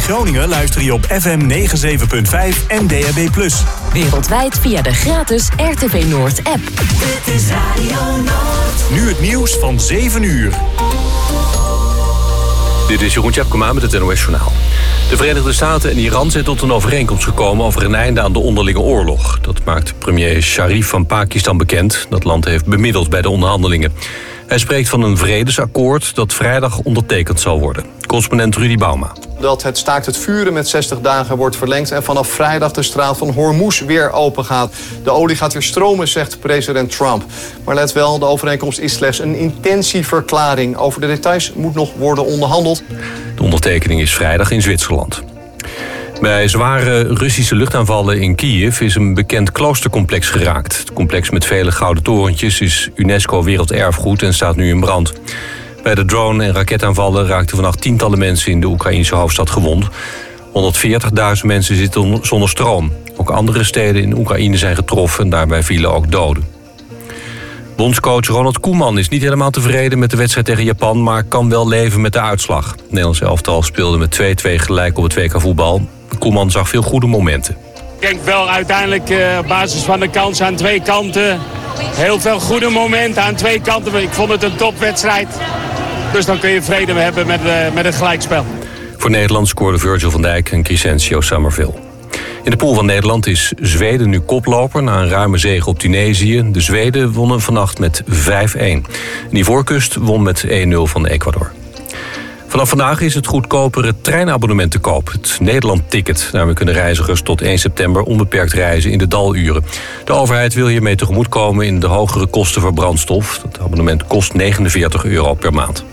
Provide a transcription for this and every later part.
Groningen luister je op FM 97.5 en DAB+. Wereldwijd via de gratis RTV Noord app. Dit is Radio Noord. Nu het nieuws van 7 uur. Dit is Jeroen Tjepkema met het NOS Journaal. De Verenigde Staten en Iran zijn tot een overeenkomst gekomen over een einde aan de onderlinge oorlog. Dat maakt premier Sharif van Pakistan bekend. Dat land heeft bemiddeld bij de onderhandelingen. Hij spreekt van een vredesakkoord dat vrijdag ondertekend zal worden. Correspondent Rudy Bauma. Dat het staakt het vuren met 60 dagen wordt verlengd en vanaf vrijdag de straat van Hormuz weer open gaat. De olie gaat weer stromen, zegt president Trump. Maar let wel, de overeenkomst is slechts een intentieverklaring. Over de details moet nog worden onderhandeld. De ondertekening is vrijdag in Zwitserland. Bij zware Russische luchtaanvallen in Kiev is een bekend kloostercomplex geraakt. Het complex met vele gouden torentjes is UNESCO werelderfgoed en staat nu in brand. Bij de drone- en raketaanvallen raakten vannacht tientallen mensen in de Oekraïnse hoofdstad gewond. 140.000 mensen zitten zonder stroom. Ook andere steden in Oekraïne zijn getroffen en daarbij vielen ook doden. Bondscoach Ronald Koeman is niet helemaal tevreden met de wedstrijd tegen Japan, maar kan wel leven met de uitslag. Het Nederlandse elftal speelde met 2-2 gelijk op het WK voetbal. Koeman zag veel goede momenten. Ik denk wel uiteindelijk op basis van de kans aan twee kanten. Heel veel goede momenten aan twee kanten. Ik vond het een topwedstrijd. Dus dan kun je vrede hebben met het gelijkspel. Voor Nederland scoorden Virgil van Dijk en Crescencio Summerville. In de pool van Nederland is Zweden nu koploper na een ruime zege op Tunesië. De Zweden wonnen vannacht met 5-1. En Ivoorkust won met 1-0 van Ecuador. Vanaf vandaag is het goedkopere treinabonnement te koop. Het Nederland-ticket. Daarmee kunnen reizigers tot 1 september onbeperkt reizen in de daluren. De overheid wil hiermee tegemoetkomen in de hogere kosten voor brandstof. Het abonnement kost €49 per maand.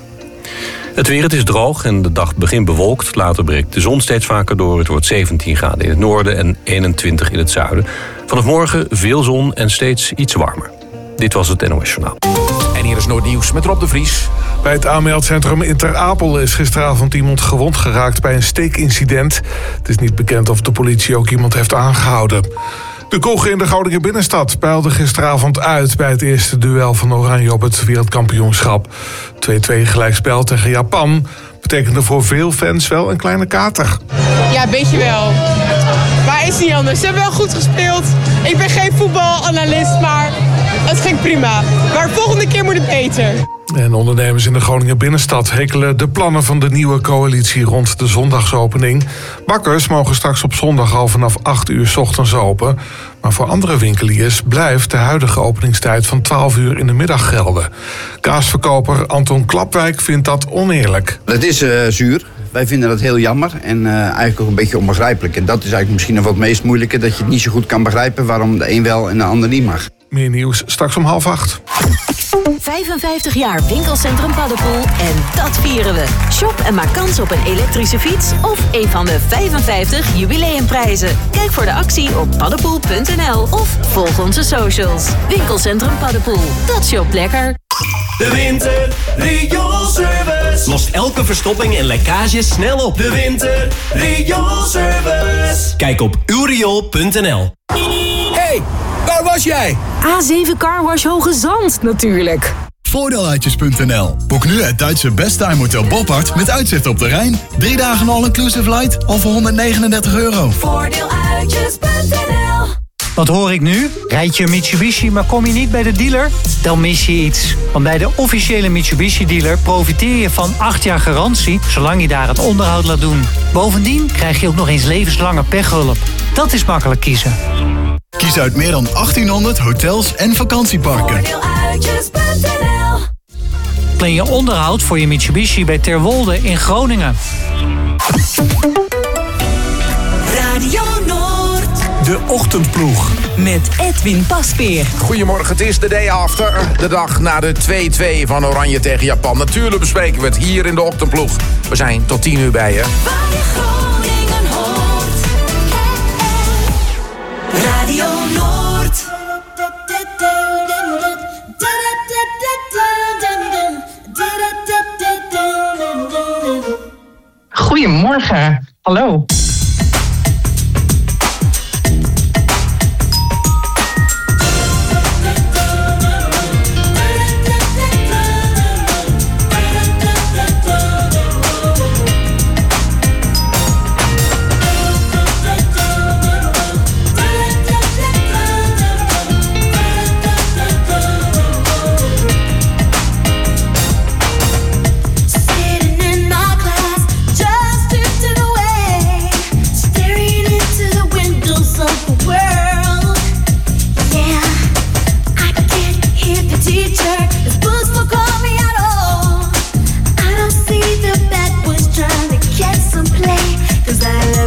Het weer, het is droog en de dag begint bewolkt. Later breekt de zon steeds vaker door. Het wordt 17 graden in het noorden en 21 in het zuiden. Vanaf morgen veel zon en steeds iets warmer. Dit was het NOS Journaal. En hier is Noordnieuws met Rob de Vries. Bij het aanmeldcentrum in Ter Apel is gisteravond iemand gewond geraakt bij een steekincident. Het is niet bekend of de politie ook iemand heeft aangehouden. De kroegen in de Groninger binnenstad peilden gisteravond uit bij het eerste duel van Oranje op het wereldkampioenschap. 2-2 gelijkspel tegen Japan betekende voor veel fans wel een kleine kater. Ja, een beetje wel. Maar is niet anders. Ze hebben wel goed gespeeld. Ik ben geen voetbalanalist, maar het ging prima. Maar de volgende keer moet het beter. En ondernemers in de Groninger binnenstad hekelen de plannen van de nieuwe coalitie rond de zondagsopening. Bakkers mogen straks op zondag al vanaf 8 uur 's ochtends open. Maar voor andere winkeliers blijft de huidige openingstijd van 12 uur in de middag gelden. Kaasverkoper Anton Klapwijk vindt dat oneerlijk. Dat is zuur. Wij vinden dat heel jammer en eigenlijk ook een beetje onbegrijpelijk. En dat is eigenlijk misschien nog wat het meest moeilijke, dat je het niet zo goed kan begrijpen waarom de een wel en de ander niet mag. Meer nieuws straks om 7:30. 55 jaar winkelcentrum Paddepoel en dat vieren we. Shop en maak kans op een elektrische fiets of een van de 55 jubileumprijzen. Kijk voor de actie op paddepoel.nl of volg onze socials. Winkelcentrum Paddepoel, dat shopt lekker. De Winter Rioolservice lost elke verstopping en lekkage snel op. De Winter Rioolservice. Kijk op uwriool.nl. Hey, waar was jij? A7 Carwash Hoge Zand natuurlijk. Voordeeluitjes.nl. Boek nu het Duitse Besttime Hotel Boppard met uitzicht op de Rijn. 3 dagen all-inclusive flight al voor €139. Voordeeluitjes.nl. Wat hoor ik nu? Rijd je een Mitsubishi, maar kom je niet bij de dealer? Dan mis je iets. Want bij de officiële Mitsubishi-dealer profiteer je van 8 jaar garantie, zolang je daar het onderhoud laat doen. Bovendien krijg je ook nog eens levenslange pechhulp. Dat is makkelijk kiezen. Kies uit meer dan 1800 hotels en vakantieparken. Plan je onderhoud voor je Mitsubishi bij Terwolde in Groningen. Radio Noord. De Ochtendploeg. Met Edwin Paspeer. Goedemorgen, het is de day after. De dag na de 2-2 van Oranje tegen Japan. Natuurlijk bespreken we het hier in de Ochtendploeg. We zijn tot 10 uur bij je. Waar je Groningen hoort. Radio Noord. Goedemorgen, hallo.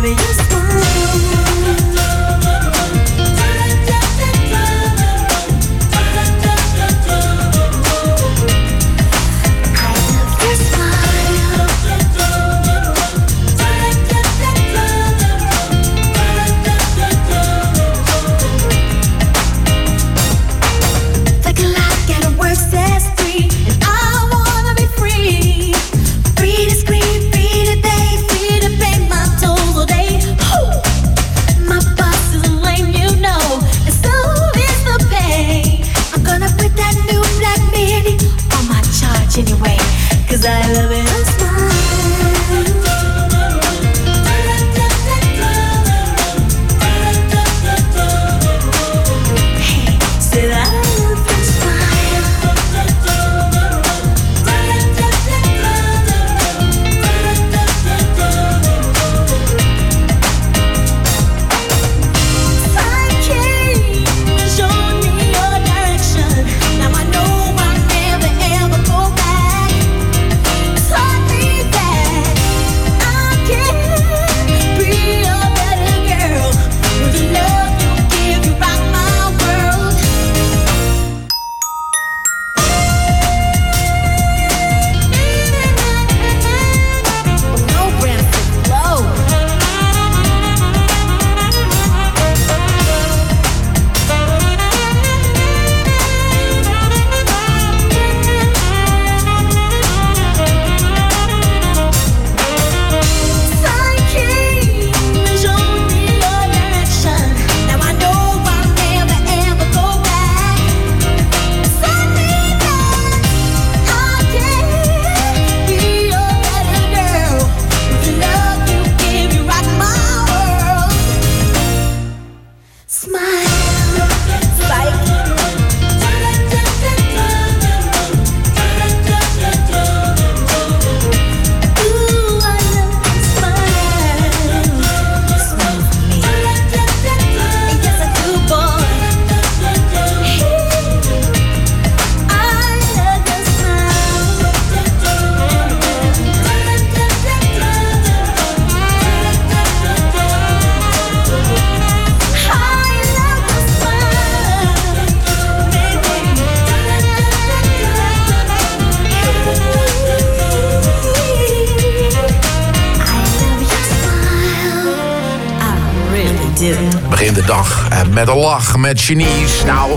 love your smile. Anyway, 'cause I love it. Begin de dag met een lach, met genies. Nou,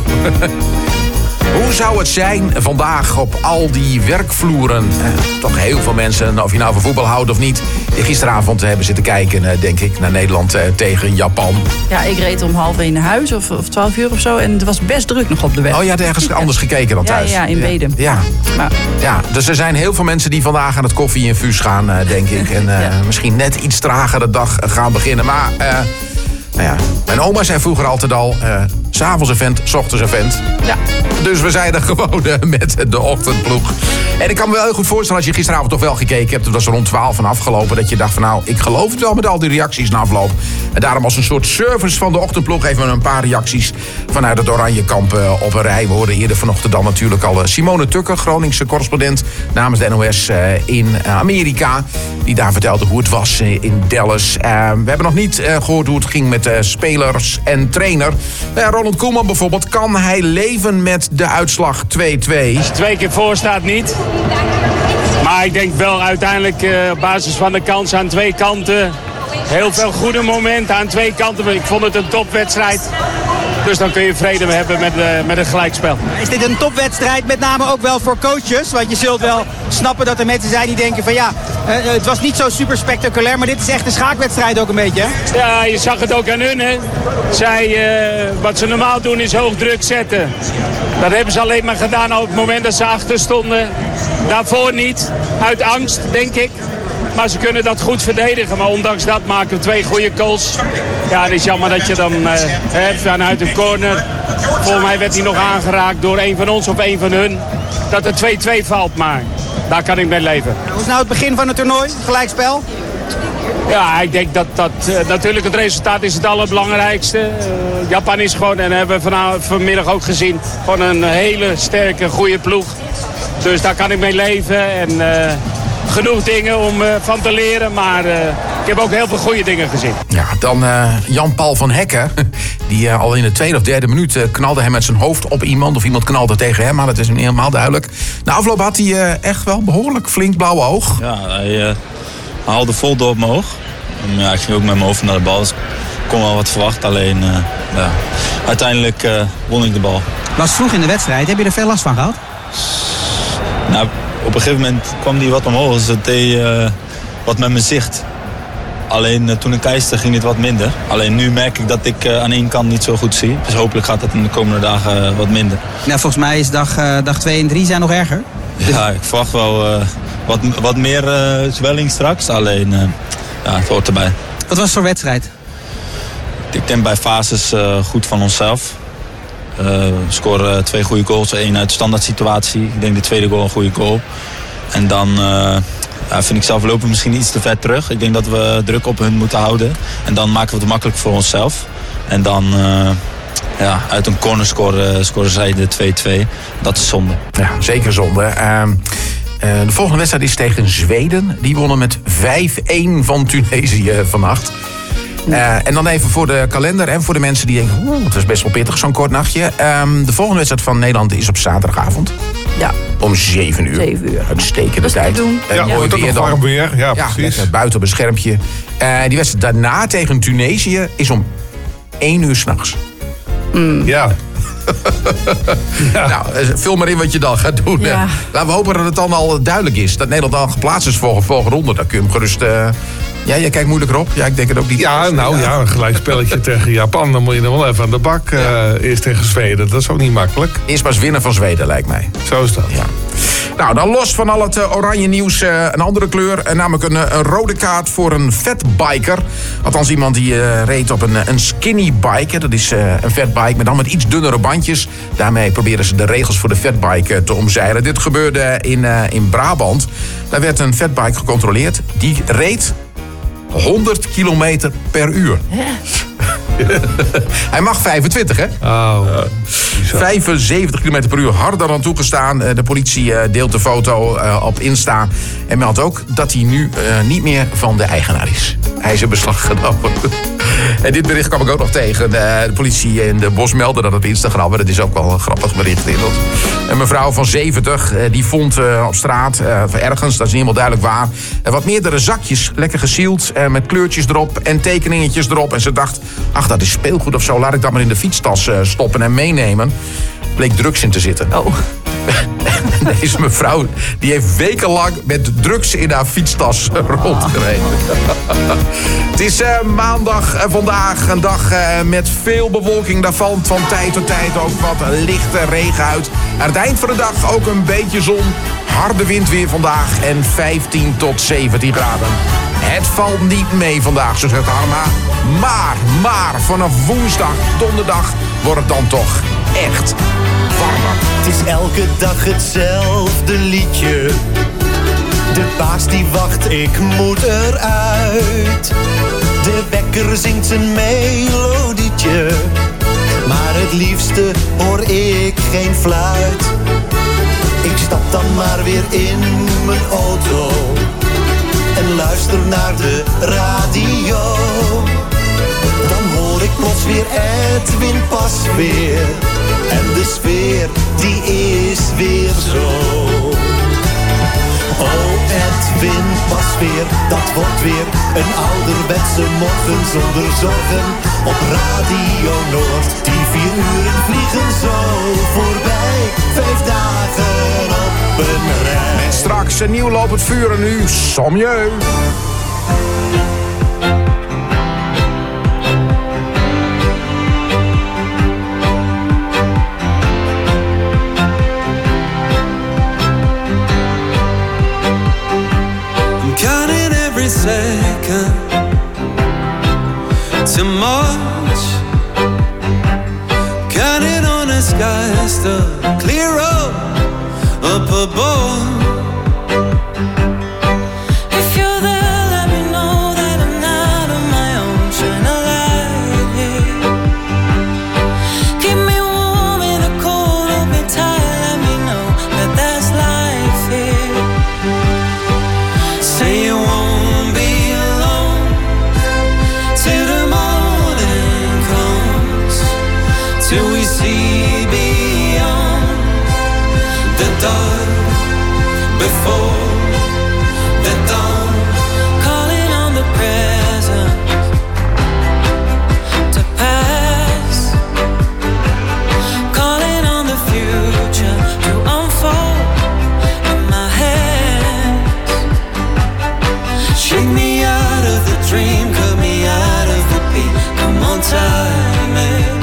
hoe zou het zijn vandaag op al die werkvloeren? Toch heel veel mensen, of je nou van voetbal houdt of niet, gisteravond hebben zitten kijken, denk ik, naar Nederland tegen Japan. Ja, ik reed om 12:30 naar huis, of 12 uur of zo. En het was best druk nog op de weg. Oh, je had ergens anders gekeken dan thuis? Ja, in Wedem. Ja. Ja, dus er zijn heel veel mensen die vandaag aan het koffie-infuus gaan, denk ik. En misschien net iets trager de dag gaan beginnen. Maar nou ja, mijn oma zei vroeger altijd al, 's avonds een vent, 's ochtends een vent. Ja. Dus we zijn er gewoon met de ochtendploeg. En ik kan me wel heel goed voorstellen, als je gisteravond toch wel gekeken hebt, het was rond 12 van afgelopen, dat je dacht van nou, ik geloof het wel met al die reacties na afloop. En daarom als een soort service van de ochtendploeg even een paar reacties vanuit het Oranjekamp op een rij. We hoorden eerder vanochtend dan natuurlijk al Simone Tukker, Groningse correspondent namens de NOS in Amerika. Die daar vertelde hoe het was in Dallas. We hebben nog niet gehoord hoe het ging met spelers en trainer. Ronald Koeman bijvoorbeeld, kan hij leven met de uitslag 2-2? Als je 2 keer voor staat niet. Maar ik denk wel uiteindelijk op basis van de kans aan 2 kanten. Heel veel goede momenten aan 2 kanten. Ik vond het een topwedstrijd. Dus dan kun je vrede hebben met het gelijkspel. Is dit een topwedstrijd, met name ook wel voor coaches? Want je zult wel snappen dat er mensen zijn die denken van ja, het was niet zo super spectaculair, maar dit is echt een schaakwedstrijd ook een beetje, hè? Ja, je zag het ook aan hun, hè. Zij, wat ze normaal doen is hoog druk zetten. Dat hebben ze alleen maar gedaan op het moment dat ze achter stonden. Daarvoor niet, uit angst, denk ik. Maar ze kunnen dat goed verdedigen. Maar ondanks dat maken we 2 goede goals. Ja, het is jammer dat je dan vanuit de corner. Volgens mij werd hij nog aangeraakt door een van ons of een van hun. Dat er 2-2 valt, maar daar kan ik mee leven. Hoe is nou het begin van het toernooi? Gelijkspel? Ja, ik denk dat natuurlijk het resultaat is het allerbelangrijkste. Japan is gewoon, en hebben we vanmiddag ook gezien, gewoon een hele sterke, goede ploeg. Dus daar kan ik mee leven. En genoeg dingen om van te leren. Maar ik heb ook heel veel goede dingen gezien. Ja, dan Jan-Paul van Hekken. Die al in de 2e of 3e minuut knalde hij met zijn hoofd op iemand. Of iemand knalde tegen hem, maar dat is niet helemaal duidelijk. Na afloop had hij echt wel behoorlijk flink blauwe oog. Ja, hij haalde vol door op mijn oog. En, ja, ik ging ook met mijn hoofd naar de bal. Dus ik kon wel wat verwachten. Alleen uiteindelijk won ik de bal. Was vroeg in de wedstrijd. Heb je er veel last van gehad? Nou, op een gegeven moment kwam hij wat omhoog. Dus het deed wat met mijn zicht. Alleen toen ik eiste ging het wat minder. Alleen nu merk ik dat ik aan één kant niet zo goed zie. Dus hopelijk gaat dat in de komende dagen wat minder. Nou, volgens mij is dag 2 en 3 zijn nog erger. Ja, ik verwacht wel wat meer zwelling straks. Alleen, het hoort erbij. Wat was het voor wedstrijd? Ik denk bij fases goed van onszelf. We scoren 2 goede goals. 1 uit de standaard situatie. Ik denk de tweede goal een goede goal. En dan vind ik zelf lopen misschien iets te ver terug. Ik denk dat we druk op hun moeten houden. En dan maken we het makkelijk voor onszelf. En dan uit een corner scoren zij de 2-2. Dat is zonde. Ja, zeker zonde. De volgende wedstrijd is tegen Zweden. Die wonnen met 5-1 van Tunesië vannacht. En dan even voor de kalender en voor de mensen die denken... het is best wel pittig, zo'n kort nachtje. De volgende wedstrijd van Nederland is op zaterdagavond. Ja. Om 7 uur. 7 uur. Uitstekende tijd. Ja, mooi weer dan. Warm weer. Ja, precies. Lekker buiten op een schermpje. Die wedstrijd daarna tegen Tunesië is om 1 uur 's nachts. Ja. Nou, vul maar in wat je dan gaat doen. Ja. Laten we hopen dat het dan al duidelijk is. Dat Nederland al geplaatst is voor de volgende ronde. Dan kun je hem gerust... Ja, jij kijkt moeilijk erop. Ja, ik denk het ook niet. Ja, een gelijkspelletje tegen Japan. Dan moet je nog wel even aan de bak. Eerst tegen Zweden. Dat is ook niet makkelijk. Eerst maar eens winnen van Zweden, lijkt mij. Zo is dat. Ja. Nou, dan los van al het oranje nieuws een andere kleur. Namelijk een rode kaart voor een fatbiker. Althans iemand die reed op een skinny bike. Dat is een fatbike met dan met iets dunnere bandjes. Daarmee proberen ze de regels voor de fatbike te omzeilen. Dit gebeurde in Brabant. Daar werd een fatbike gecontroleerd. Die reed 100 kilometer per uur. Hij mag 25, hè? Oh, 75 km per uur harder dan toegestaan. De politie deelt de foto op Insta. En meldt ook dat hij nu niet meer van de eigenaar is. Hij is in beslag genomen. En dit bericht kwam ik ook nog tegen. De politie in de Bos meldde dat op Instagram. Maar dat is ook wel een grappig bericht. Een mevrouw van 70, die vond op straat, ergens, dat is niet helemaal duidelijk waar... wat meerdere zakjes, lekker gesield, met kleurtjes erop en tekeningetjes erop. En ze dacht, ach, dat is speelgoed of zo, laat ik dat maar in de fietstas stoppen en meenemen. Bleek drugs in te zitten. Oh. Deze mevrouw die heeft wekenlang met drugs in haar fietstas rondgereden. Het is maandag vandaag, een dag met veel bewolking. Daar valt van tijd tot tijd ook wat lichte regen uit. Aan het eind van de dag ook een beetje zon. Harde wind weer vandaag en 15 tot 17 graden. Het valt niet mee vandaag, zo zegt Harma. Maar vanaf woensdag, donderdag wordt het dan toch echt warmer. Het is elke dag hetzelfde liedje. De baas die wacht, ik moet eruit. De wekker zingt zijn melodietje. Maar het liefste hoor ik geen fluit. Ik stap dan maar weer in mijn auto en luister naar de radio. Dan hoor ik plots weer Edwin Pasveer. En de sfeer die is weer zo. Oh Edwin Pasveer, dat wordt weer een ouderwetse morgen zonder zorgen. Op Radio Noord, die 4 uren vliegen zo voorbij. 5 dagen op een rij. Met straks een nieuw lopend vuur en nu Sommieu. Second too much. Got it on the sky still clear up above. If you're there, let me know that I'm not on my own. Shine a light here. Keep me warm in the cold, hold me tight. Let me know that there's life here. before the dawn. Calling on the present to pass, calling on the future to unfold in my hands. Shake me out of the dream, cut me out of the beat. Come on, time it.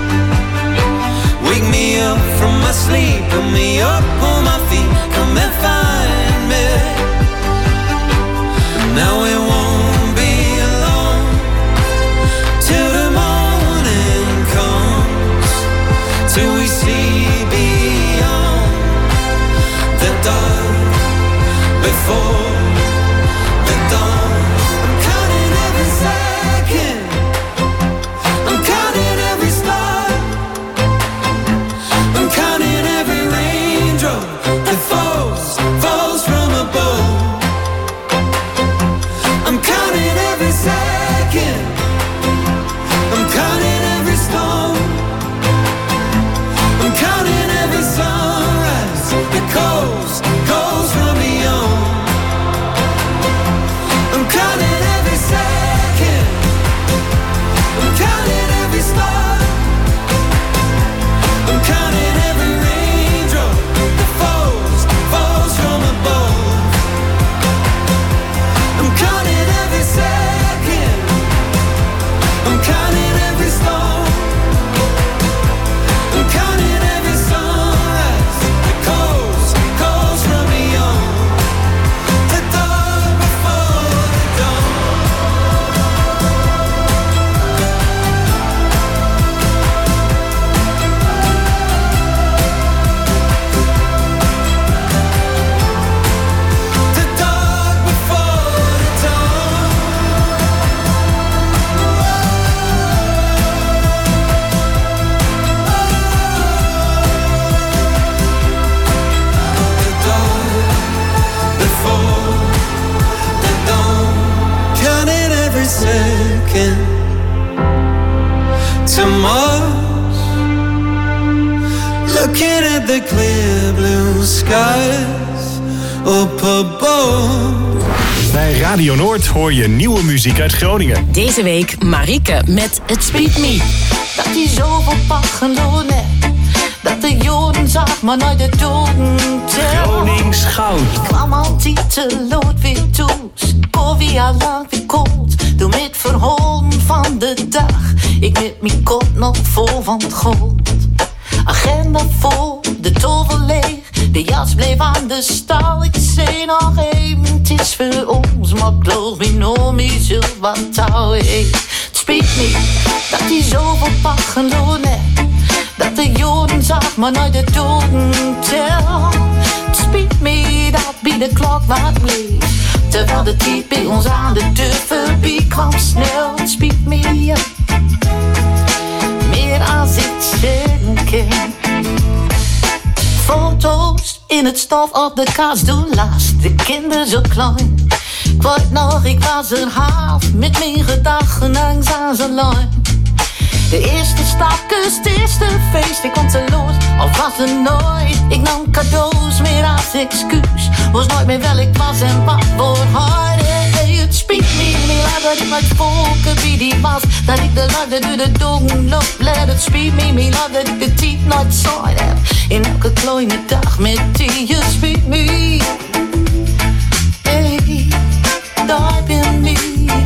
Wake me up from my sleep, put me up on my feet. Come and find me. Now we won't be alone till the morning comes, till we see beyond the dark before the dawn. I'm counting every second, I'm counting every star, I'm counting every raindrop that falls from above. I'm counting every second, I'm counting every storm, I'm counting every sunrise that goes from beyond. I'm counting every second, I'm counting every star, I'm counting every raindrop that falls from above. I'm counting every second, I'm counting every storm, I'm counting every sunrise that goes from beyond the dark before the dawn. The dark before the dawn. The dark before the dawn. Counting every second to Mars. Looking at the clear blue skies up above. Bij Radio Noord hoor je nieuwe muziek uit Groningen. Deze week Marieke met Het Speet Me. Dat hij zoveel pad geloren, dat de Joden zag, maar nooit de doden tel. Gronings goud. Ik kwam altijd te lood weer toe, koffie al lang weer koud. Doe met verholen van de dag, ik met mijn kop nog vol van het goud. Agenda vol, de tovel leeg, de jas bleef aan de stal. Ik zei nog even, het is voor ons, maar ik geloof me nog meer zo wat touw. Het speet me, dat hij zoveel pad geloren, dat de Joden zag, maar nooit de doden tel. Het speet me, dat bij de klok wat bleef, terwijl de tijd bij ons aan de deur voorbij kwam snel. Het speet me, meer als ik zeggen kan. Foto's in het stof op de kast doen last, de kinderen zo klein. Ik weet nog, ik was er half met mijn gedachten langs aan zijn lijn. De eerste stapkus, het eerste feest, ik kon te los, of was er nooit. Ik nam cadeaus meer als excuus, was nooit meer wel ik was en wat voor haar. Het speet me meer dat ik met volken wie die was, dat ik de laden door de dongen loop bled. Het speet me meer dat ik de tijd nooit saai heb, in elke kleine dag met die. Het speet me, hey, daar ben ik.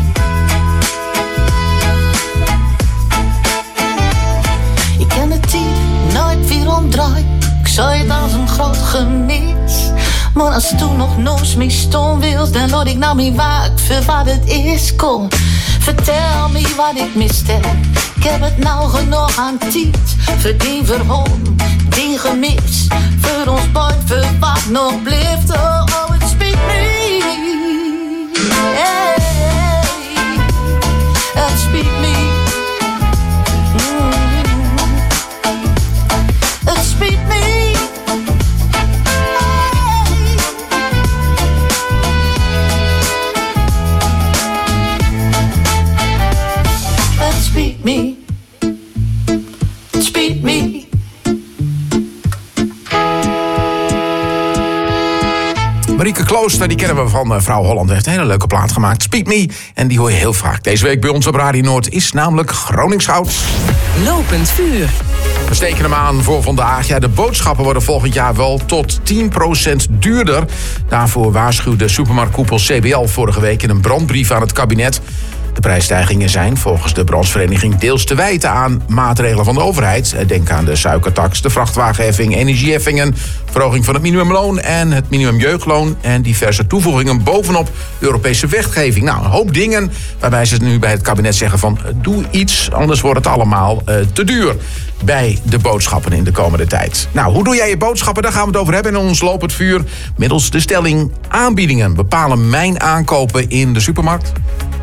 Ik ken de tijd nooit weer omdraaid, ik zou het als een groot gemis. Maar als toen nog nooit mee stond wils, dan laat ik nou me waak voor wat het is. Kom, vertel me wat ik miste. Ik heb het nou genoeg aan tijd, voor die verholen, die gemis. Voor ons boy, voor wat nog blijft. Oh, oh, het speet me. Hey, het speet me. Het speet me. Speak me, speak me. Joost, die kennen we van Vrouw Holland. Heeft een hele leuke plaat gemaakt, Speak Me. En die hoor je heel vaak. Deze week bij ons op Radio Noord is namelijk Gronings Goud. Lopend vuur. We steken hem aan voor vandaag. Ja, de boodschappen worden volgend jaar wel tot 10% duurder. Daarvoor waarschuwde supermarktkoepel CBL vorige week in een brandbrief aan het kabinet. De prijsstijgingen zijn volgens de branchevereniging deels te wijten aan maatregelen van de overheid. Denk aan de suikertax, de vrachtwagenheffing, energieheffingen, verhoging van het minimumloon en het minimumjeugdloon en diverse toevoegingen bovenop Europese wetgeving. Nou, een hoop dingen waarbij ze nu bij het kabinet zeggen van doe iets, anders wordt het allemaal te duur bij de boodschappen in de komende tijd. Nou, hoe doe jij je boodschappen? Daar gaan we het over hebben in ons Lopend Vuur. Middels de stelling aanbiedingen bepalen mijn aankopen in de supermarkt.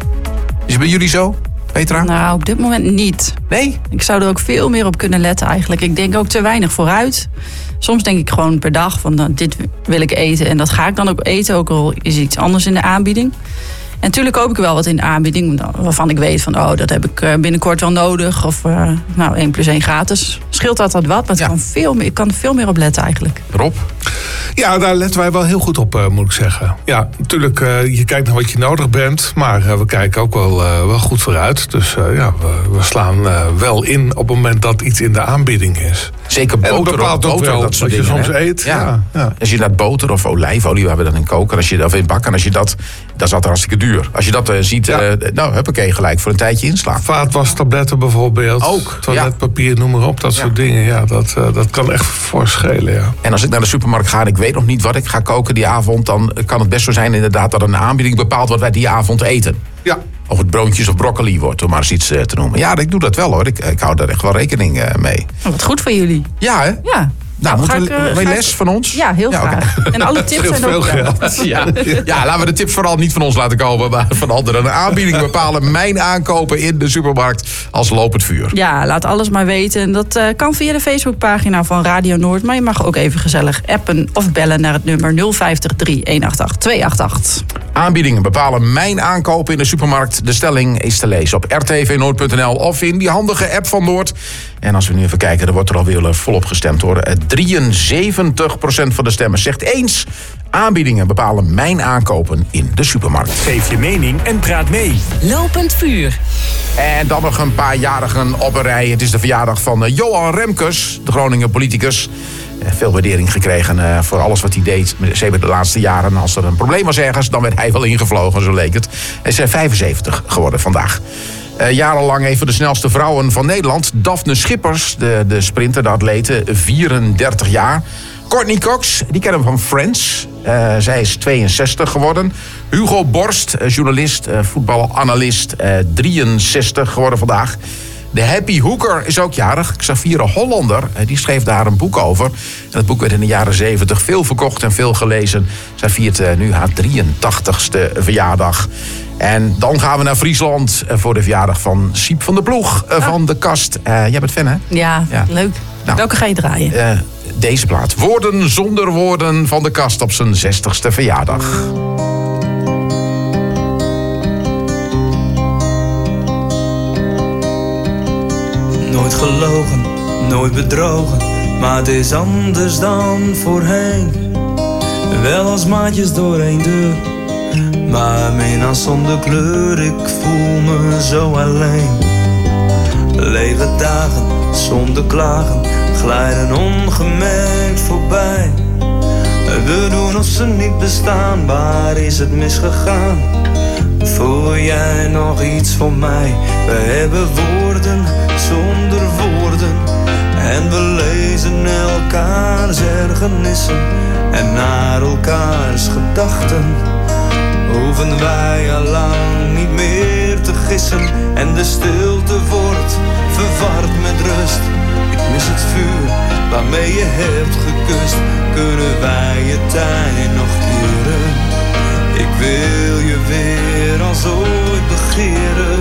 Is het bij jullie zo, Petra? Nou, op dit moment niet. Nee? Ik zou er ook veel meer op kunnen letten eigenlijk. Ik denk ook te weinig vooruit. Soms denk ik gewoon per dag van dit wil ik eten. En dat ga ik dan ook eten, ook al is iets anders in de aanbieding. En natuurlijk koop ik wel wat in de aanbieding waarvan ik weet van dat heb ik binnenkort wel nodig. Of 1 + 1 gratis. Scheelt altijd wat, maar ik kan er veel meer op letten eigenlijk. Rob? Ja, daar letten wij wel heel goed op, moet ik zeggen. Ja, natuurlijk, je kijkt naar wat je nodig bent, maar we kijken ook wel goed vooruit. Dus we slaan wel in op het moment dat iets in de aanbieding is. Zeker boter of wel dat soort wat je dingen, soms eet. Ja. Als je dat boter of olijfolie, waar we dan in koken, of in bakken, als je dat is altijd hartstikke duur. Als je dat ziet, huppakee, gelijk voor een tijdje inslaan. Vaatwastabletten bijvoorbeeld. Ook. Toiletpapier, noem maar op, dat soort dingen. Ja, dat kan echt voor schelen, ja. En als ik naar de supermarkt ga en ik weet nog niet wat ik ga koken die avond, dan kan het best zo zijn inderdaad dat een aanbieding bepaalt wat wij die avond eten. Ja. Of het broontjes of broccoli wordt, om maar eens iets te noemen. Ja, ik doe dat wel hoor. Ik hou daar echt wel rekening mee. Wat goed voor jullie. Ja, hè? Ja. Nou, moeten we les van ons? Ja, heel graag. Okay. En alle tips zijn ook geld. Ja, laten we de tips vooral niet van ons laten komen, maar van anderen. Een aanbieding bepalen mijn aankopen in de supermarkt als lopend vuur. Ja, laat alles maar weten. En dat kan via de Facebookpagina van Radio Noord. Maar je mag ook even gezellig appen of bellen naar het nummer 050 3188 288. Aanbiedingen bepalen mijn aankopen in de supermarkt. De stelling is te lezen op rtvnoord.nl of in die handige app van Noord. En als we nu even kijken, er wordt er alweer volop gestemd hoor. 73% van de stemmers zegt eens. Aanbiedingen bepalen mijn aankopen in de supermarkt. Geef je mening en praat mee. Lopend vuur. En dan nog een paar jarigen op een rij. Het is de verjaardag van Johan Remkes, de Groninger politicus. Veel waardering gekregen voor alles wat hij deed. Zeker de laatste jaren. Als er een probleem was ergens, dan werd hij wel ingevlogen, zo leek het. Hij is 75 geworden vandaag. Jarenlang een van de snelste vrouwen van Nederland. Daphne Schippers, de sprinter, de atlete, 34 jaar. Courtney Cox, die kennen we van Friends. Zij is 62 geworden. Hugo Borst, journalist, voetbalanalist, 63 geworden vandaag. De Happy Hooker is ook jarig. Xavier Hollander, die schreef daar een boek over. En het boek werd in de jaren 70 veel verkocht en veel gelezen. Zij viert nu haar 83ste verjaardag. En dan gaan we naar Friesland voor de verjaardag van Siep van der Ploeg van De Kast. Jij bent fan, hè? Ja, leuk. Nou, welke ga je draaien? Deze plaat. Woorden zonder woorden van De Kast op zijn 60ste verjaardag. Nooit gelogen, nooit bedrogen, maar het is anders dan voorheen. Wel als maatjes door één deur, maar mina zonder kleur, ik voel me zo alleen. Lege dagen zonder klagen, glijden ongemerkt voorbij. We doen of ze niet bestaan, waar is het misgegaan? Voel jij nog iets van mij? We hebben woorden zonder woorden en we lezen elkaars ergernissen en naar elkaars gedachten. Hoeven wij al lang niet meer te gissen en de stilte wordt verward met rust. Ik mis het vuur waarmee je hebt gekust. Kunnen wij je tijd nog keren? Ik wil je weer als ooit begeren.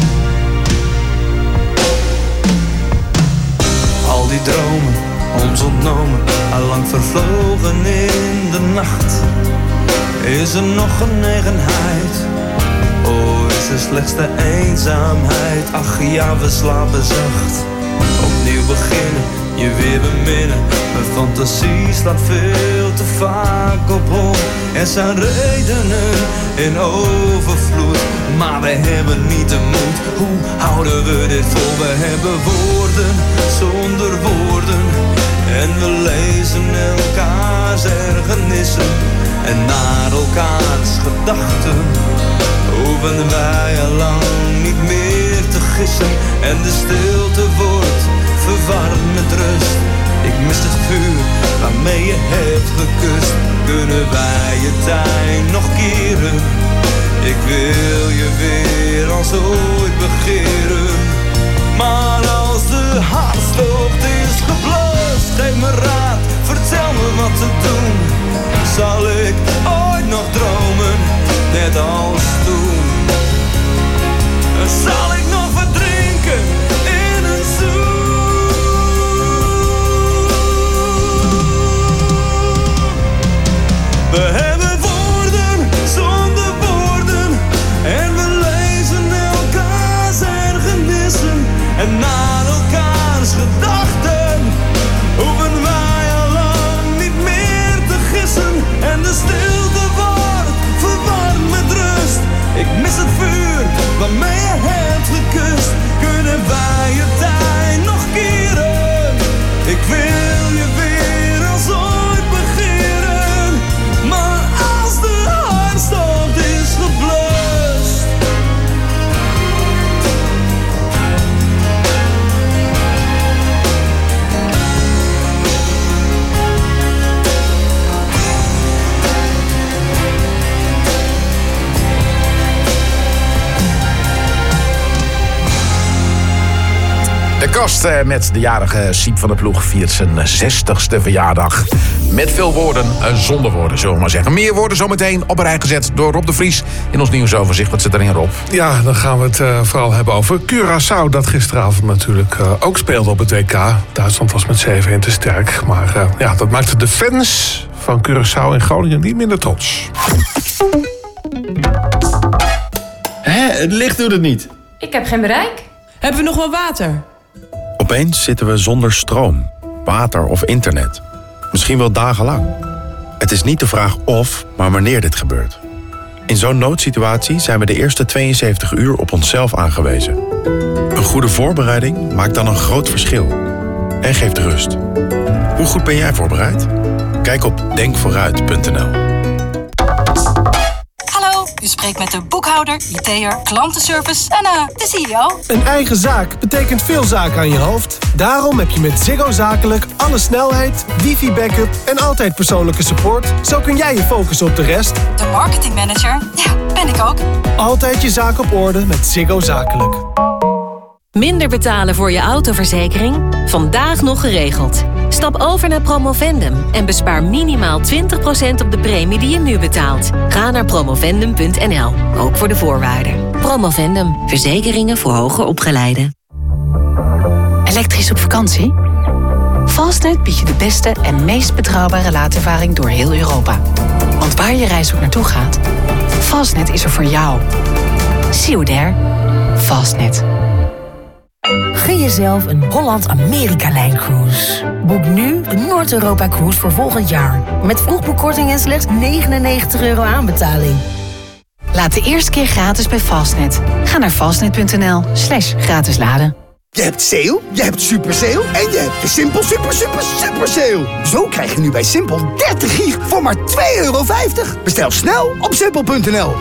Al die dromen, ons ontnomen, allang vervlogen in de nacht. Is er nog genegenheid? Oh, is er slechts de eenzaamheid? Ach ja, we slapen zacht. Opnieuw beginnen, je weer beminnen. Mijn fantasie slaat veel te vaak op hol. Er zijn redenen in overvloed, maar we hebben niet de moed. Hoe houden we dit vol? We hebben woorden zonder woorden en we lezen elkaars ergernissen. En naar elkaars gedachten hoeven wij al lang niet meer te gissen. En de stilte wordt verwarmd met rust. Ik mis het vuur waarmee je hebt gekust. Kunnen wij je tijd nog keren? Ik wil je weer als ooit begeren. Maar als de hartstocht is geblust, geef me raad, vertel me wat te doen. Zal ik ooit nog dromen, net als toen? Zal ik nog verdrinken in een zoen? We hebben woorden zonder woorden en we lezen elkaars ergernissen. En naar elkaars gedachten hoeven wij al lang niet meer te gissen. En de stilte wordt verwarmd met rust. Ik mis het vuur waarmee je hebt gekust. Kunnen wij je tijd nog keren? Ik wil je weer als ooit begeren. Maar als de hartstocht is geblust. De Kast met de jarige Siep van der Ploeg viert zijn 60ste verjaardag. Met veel woorden, zonder woorden, zullen we maar zeggen. Meer woorden zometeen op een rij gezet door Rob de Vries in ons nieuwsoverzicht. Wat zit erin, Rob? Ja, dan gaan we het vooral hebben over Curaçao, dat gisteravond natuurlijk ook speelde op het WK. Duitsland was met 7-1 te sterk. Maar ja, dat maakte de fans van Curaçao in Groningen niet minder trots. Het licht doet het niet. Ik heb geen bereik. Hebben we nog wel water? Opeens zitten we zonder stroom, water of internet. Misschien wel dagenlang. Het is niet de vraag of, maar wanneer dit gebeurt. In zo'n noodsituatie zijn we de eerste 72 uur op onszelf aangewezen. Een goede voorbereiding maakt dan een groot verschil. En geeft rust. Hoe goed ben jij voorbereid? Kijk op denkvooruit.nl. Hallo, u spreekt met de boekhouder, IT'er, klantenservice en de CEO. Een eigen zaak betekent veel zaken aan je hoofd. Daarom heb je met Ziggo Zakelijk alle snelheid, wifi-backup en altijd persoonlijke support. Zo kun jij je focussen op de rest. De marketingmanager, ja, ben ik ook. Altijd je zaak op orde met Ziggo Zakelijk. Minder betalen voor je autoverzekering? Vandaag nog geregeld. Stap over naar Promovendum en bespaar minimaal 20% op de premie die je nu betaalt. Ga naar promovendum.nl, ook voor de voorwaarden. Promovendum, verzekeringen voor hoger opgeleiden. Elektrisch op vakantie? Fastnet biedt je de beste en meest betrouwbare laadervaring door heel Europa. Want waar je reis ook naartoe gaat, Fastnet is er voor jou. See you there. Fastnet. Gun jezelf een Holland-Amerika-lijn-cruise. Boek nu een Noord-Europa-cruise voor volgend jaar. Met vroegboekkorting en slechts €99 aanbetaling. Laat de eerste keer gratis bij Fastnet. Ga naar fastnet.nl/gratis laden. Je hebt sale, je hebt super sale en je hebt de Simpel super sale. Zo krijg je nu bij Simpel 30 gig voor maar €2,50. Bestel snel op simpel.nl.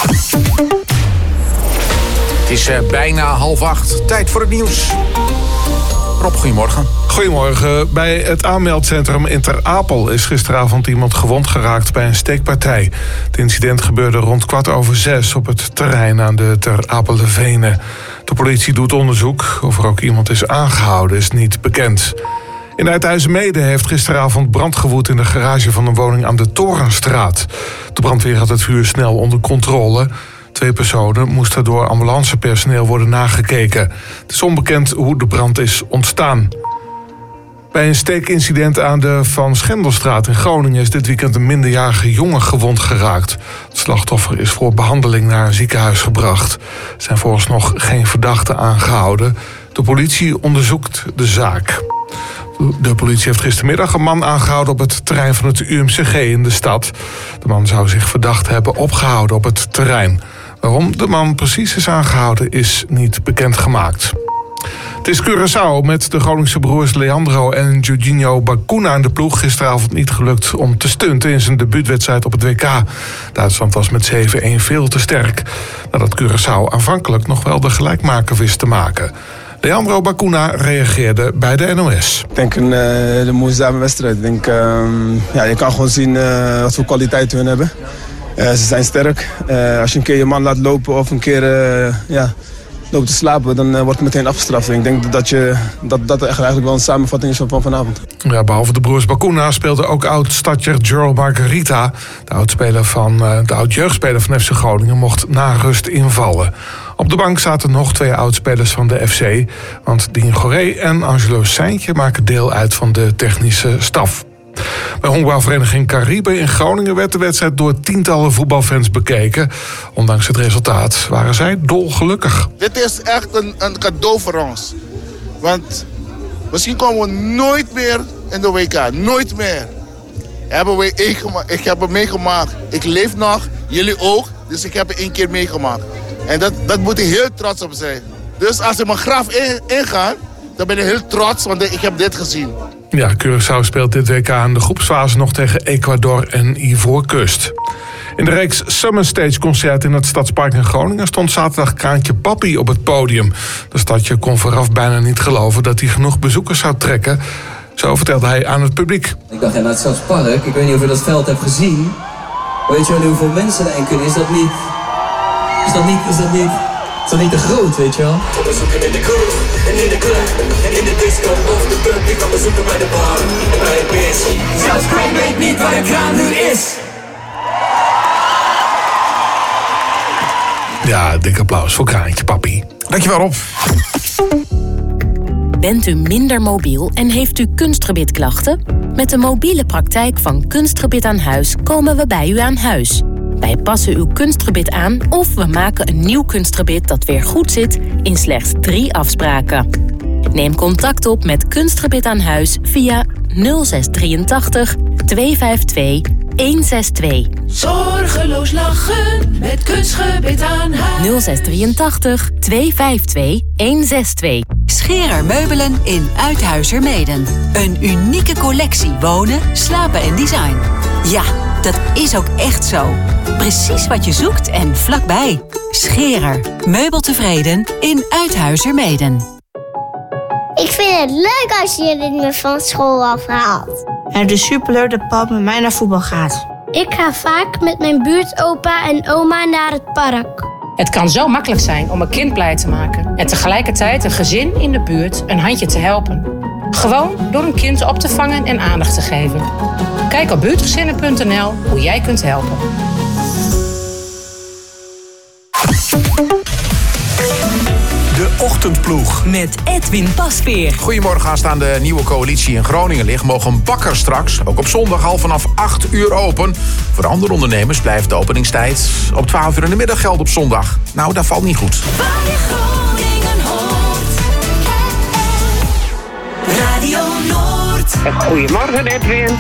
Het is bijna 7:30. Tijd voor het nieuws. Rob, goedemorgen. Goedemorgen. Bij het aanmeldcentrum in Ter Apel is gisteravond iemand gewond geraakt bij een steekpartij. Het incident gebeurde rond 6:15 op het terrein aan de Ter Apelvenen. De politie doet onderzoek. Of er ook iemand is aangehouden is niet bekend. In Uithuizenmede heeft gisteravond brand gewoed in de garage van een woning aan de Torenstraat. De brandweer had het vuur snel onder controle. 2 personen moesten door ambulancepersoneel worden nagekeken. Het is onbekend hoe de brand is ontstaan. Bij een steekincident aan de Van Schendelstraat in Groningen is dit weekend een minderjarige jongen gewond geraakt. Het slachtoffer is voor behandeling naar een ziekenhuis gebracht. Er zijn vooralsnog geen verdachten aangehouden. De politie onderzoekt de zaak. De politie heeft gistermiddag een man aangehouden op het terrein van het UMCG in de stad. De man zou zich verdacht hebben opgehouden op het terrein. Waarom de man precies is aangehouden is niet bekendgemaakt. Het is Curaçao met de Groningse broers Leandro en Jorginho Bacuna in de ploeg gisteravond niet gelukt om te stunten in zijn debuutwedstrijd op het WK. Duitsland was met 7-1 veel te sterk, nadat Curaçao aanvankelijk nog wel de gelijkmaker wist te maken. Leandro Bacuna reageerde bij de NOS. Ik denk een moeizame wedstrijd. Ik denk, je kan gewoon zien wat voor kwaliteit hun hebben. Ze zijn sterk. Als je een keer je man laat lopen of een keer loopt te slapen, dan wordt het meteen afgestraft. En ik denk dat eigenlijk wel een samenvatting is van vanavond. Ja, behalve de broers Bacuna speelde ook oud-stadjer Gerald Margarita. De oud-jeugdspeler van FC Groningen mocht na rust invallen. Op de bank zaten nog 2 oudspelers van de FC. Want Dien Goré en Angelo Seintje maken deel uit van de technische staf. Bij honkbalvereniging Caribe in Groningen werd de wedstrijd door tientallen voetbalfans bekeken. Ondanks het resultaat waren zij dolgelukkig. Dit is echt een cadeau voor ons. Want misschien komen we nooit meer in de WK. Nooit meer. Ik heb het meegemaakt. Ik leef nog, jullie ook. Dus ik heb het 1 keer meegemaakt. En dat moet ik heel trots op zijn. Dus als ik mijn graf inga, dan ben ik heel trots, want ik heb dit gezien. Ja, Curaçao speelt dit WK in de groepsfase nog tegen Ecuador en Ivoorkust. In de reeks Summer Stage concert in het Stadspark in Groningen stond zaterdag Kraantje Papi op het podium. De stadje kon vooraf bijna niet geloven dat hij genoeg bezoekers zou trekken. Zo vertelde hij aan het publiek. Ik dacht, naar het Stadspark, ik weet niet of je dat veld hebt gezien. Weet je wel hoeveel mensen erin kunnen? Is dat niet te groot, weet je wel? Kom bezoeken in de kroeg, en in de club, en in de disco of de pub. Je kan bezoeken bij de bar, en bij het beest. Zelfs Crane weet niet waar de kraan nu is. Ja, dik applaus voor Kraantje Papi. Dankjewel, Rob. Bent u minder mobiel en heeft u kunstgebitklachten? Met de mobiele praktijk van Kunstgebit aan Huis komen we bij u aan huis. Wij passen uw kunstgebit aan of we maken een nieuw kunstgebit dat weer goed zit in slechts 3 afspraken. Neem contact op met Kunstgebit aan Huis via 0683 252 162. Zorgeloos lachen met Kunstgebit aan Huis. 0683 252 162. Scherer Meubelen in Uithuizermeeden. Een unieke collectie wonen, slapen en design. Ja, dat is ook echt zo. Precies wat je zoekt en vlakbij. Scherer. Meubeltevreden in Uithuizermeeden. Ik vind het leuk als je me van school afhaalt. Het is superleuk dat pap met mij naar voetbal gaat. Ik ga vaak met mijn buurtopa en oma naar het park. Het kan zo makkelijk zijn om een kind blij te maken en tegelijkertijd een gezin in de buurt een handje te helpen. Gewoon door een kind op te vangen en aandacht te geven. Kijk op buurtgezinnen.nl hoe jij kunt helpen. De Ochtendploeg. Met Edwin Pasveer. Goedemorgen, aanstaande nieuwe coalitie in Groningen ligt. Mogen bakkers straks, ook op zondag, al vanaf 8 uur open. Voor andere ondernemers blijft de openingstijd op 12 uur in de middag gelden op zondag. Nou, dat valt niet goed. Radio Noord. Goedemorgen, Edwin.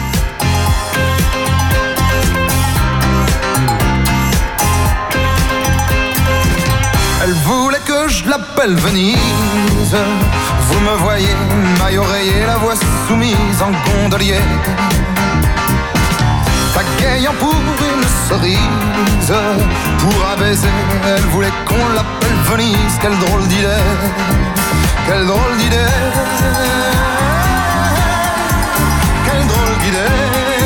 Elle voulait que je l'appelle Venise. Vous me voyez, maille oreiller, la voix soumise en gondolier. Pagayant pour une cerise, pour un baiser, elle voulait qu'on l'appelle Venise. Quelle drôle d'idée, quelle drôle d'idée, quelle drôle d'idée.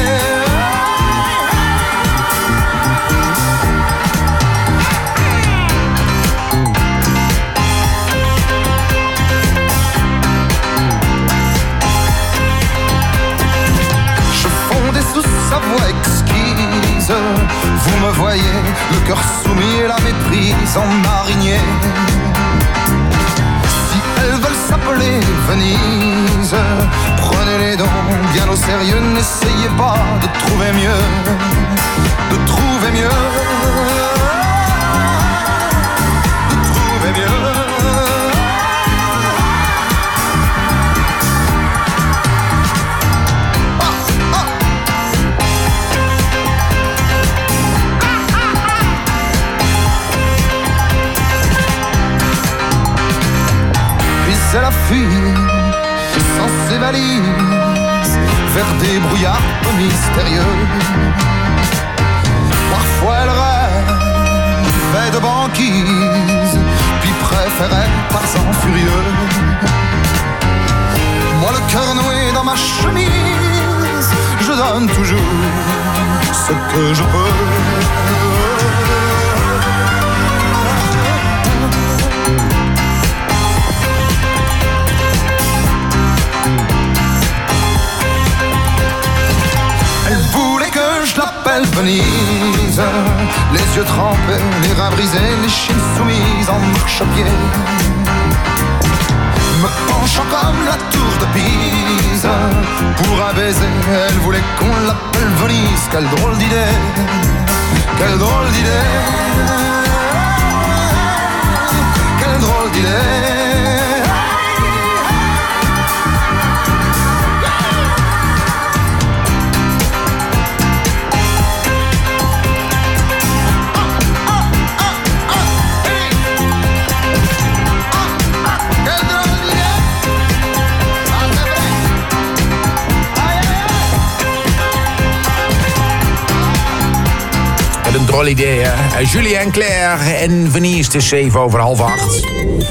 Sa voix exquise, vous me voyez, le cœur soumis et la méprise en marinier. Si elles veulent s'appeler Venise, prenez-les donc bien au sérieux, n'essayez pas de trouver mieux, de trouver mieux, de trouver mieux. c'est la fuite sans ses valises vers des brouillards peu mystérieux. Parfois elle rêvait de banquise, puis préférait Tarzan furieux. Moi le cœur noué dans ma chemise, je donne toujours ce que je peux. Elle voulait que je l'appelle Venise, les yeux trempés, les reins brisés, les chines soumises en marche-pied. Me penchant comme la tour de Pise, pour un baiser, elle voulait qu'on l'appelle Venise. Quelle drôle d'idée, quelle drôle d'idée, quelle drôle d'idée. Een drol idee, hè? Julien Clerc en Venise, het is 7:07.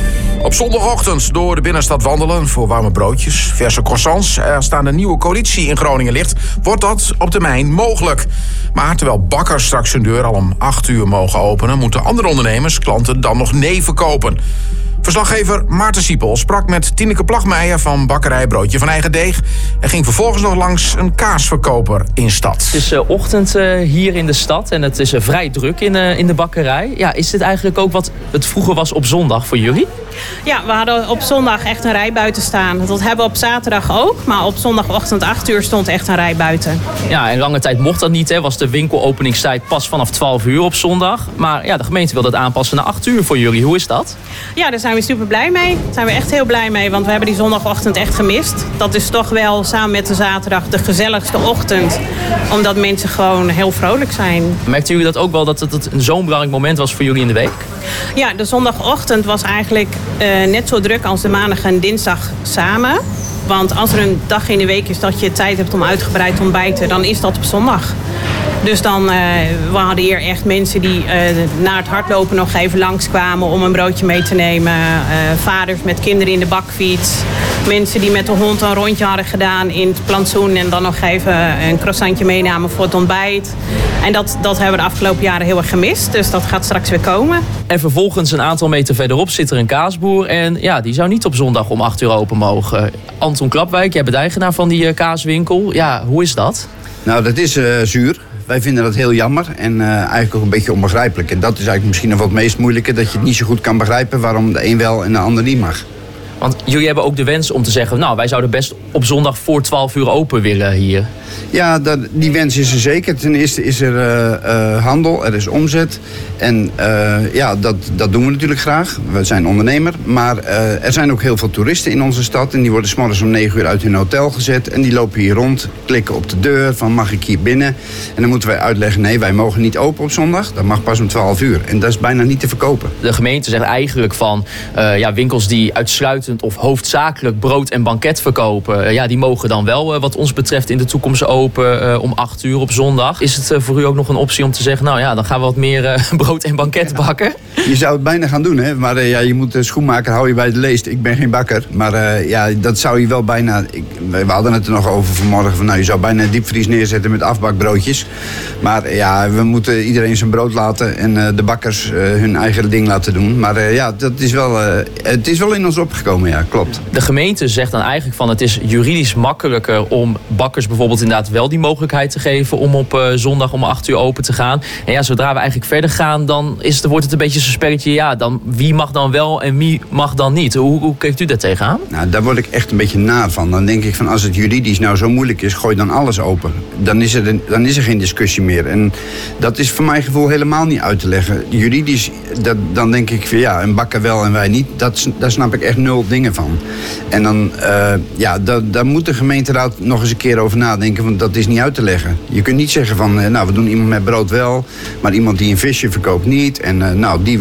Op zondagochtend door de binnenstad wandelen voor warme broodjes, verse croissants. Er staan een nieuwe coalitie in Groningen ligt. Wordt dat op termijn mogelijk? Maar terwijl bakkers straks hun deur al om 8 uur mogen openen, moeten andere ondernemers klanten dan nog nee verkopen. Verslaggever Maarten Siepel sprak met Tineke Plagmeijer van bakkerij Broodje van Eigen Deeg en ging vervolgens nog langs een kaasverkoper in stad. Het is ochtend hier in de stad en het is vrij druk in de bakkerij. Ja, is dit eigenlijk ook wat het vroeger was op zondag voor jullie? Ja, we hadden op zondag echt een rij buiten staan. Dat hebben we op zaterdag ook, maar op zondagochtend 8 uur stond echt een rij buiten. Ja, en lange tijd mocht dat niet, hè. Was de winkelopeningstijd pas vanaf 12 uur op zondag. Maar ja, de gemeente wil dat aanpassen naar 8 uur voor jullie. Hoe is dat? Ja, daar zijn we super blij mee. Daar zijn we echt heel blij mee, want we hebben die zondagochtend echt gemist. Dat is toch wel samen met de zaterdag de gezelligste ochtend, omdat mensen gewoon heel vrolijk zijn. Merkten jullie dat ook wel, dat het zo'n belangrijk moment was voor jullie in de week? Ja, de zondagochtend was eigenlijk net zo druk als de maandag en dinsdag samen. Want als er een dag in de week is dat je tijd hebt om uitgebreid te ontbijten, dan is dat op zondag. Dus dan, we hadden hier echt mensen die na het hardlopen nog even langskwamen om een broodje mee te nemen. Vaders met kinderen in de bakfiets. Mensen die met de hond een rondje hadden gedaan in het plantsoen en dan nog even een croissantje meenamen voor het ontbijt. En dat hebben we de afgelopen jaren heel erg gemist. Dus dat gaat straks weer komen. En vervolgens een aantal meter verderop zit er een kaasboer. En ja, die zou niet op zondag om 8 uur open mogen. Anton Klapwijk, jij bent eigenaar van die kaaswinkel. Ja, hoe is dat? Nou, dat is zuur. Wij vinden dat heel jammer en eigenlijk ook een beetje onbegrijpelijk. En dat is eigenlijk misschien nog wat het meest moeilijke, dat je het niet zo goed kan begrijpen waarom de een wel en de ander niet mag. Want jullie hebben ook de wens om te zeggen, nou, wij zouden best op zondag voor 12 uur open willen hier. Ja, die wens is er zeker. Ten eerste is er handel, er is omzet. En ja, dat doen we natuurlijk graag. We zijn ondernemer. Maar er zijn ook heel veel toeristen in onze stad. En die worden 's morgens om 9 uur uit hun hotel gezet. En die lopen hier rond, klikken op de deur van mag ik hier binnen? En dan moeten wij uitleggen, nee, wij mogen niet open op zondag. Dat mag pas om 12 uur. En dat is bijna niet te verkopen. De gemeente zegt eigenlijk van ja, winkels die uitsluitend of hoofdzakelijk brood en banket verkopen, ja, die mogen dan wel wat ons betreft in de toekomst open om 8 uur op zondag. Is het voor u ook nog een optie om te zeggen, nou ja, dan gaan we wat meer brood en banket bakken? Je zou het bijna gaan doen, hè? Maar ja, je moet schoenmaker, hou je bij de leest. Ik ben geen bakker, maar ja, dat zou je wel bijna. We hadden het er nog over vanmorgen van, nou, je zou bijna een diepvries neerzetten met afbakbroodjes. Maar ja, we moeten iedereen zijn brood laten en de bakkers hun eigen ding laten doen. Maar ja, dat is wel, het is wel in ons opgekomen, ja, klopt. De gemeente zegt dan eigenlijk van, het is juridisch makkelijker om bakkers bijvoorbeeld inderdaad wel die mogelijkheid te geven om op zondag om 8 uur open te gaan. En ja, zodra we eigenlijk verder gaan, dan wordt het een beetje zo'n spelletje, ja, dan wie mag dan wel en wie mag dan niet? Hoe kijkt u daar tegenaan? Nou, daar word ik echt een beetje naar van. Dan denk ik van, als het juridisch nou zo moeilijk is, gooi dan alles open. Dan is er geen discussie meer. En dat is voor mijn gevoel helemaal niet uit te leggen. Juridisch, dan denk ik van, ja, een bakker wel en wij niet. Daar snap ik echt 0 dingen van. En dan, ja, daar moet de gemeenteraad nog eens een keer over nadenken, want dat is niet uit te leggen. Je kunt niet zeggen van, nou, we doen iemand met brood wel, maar iemand die een visje verkoopt niet. En nou, die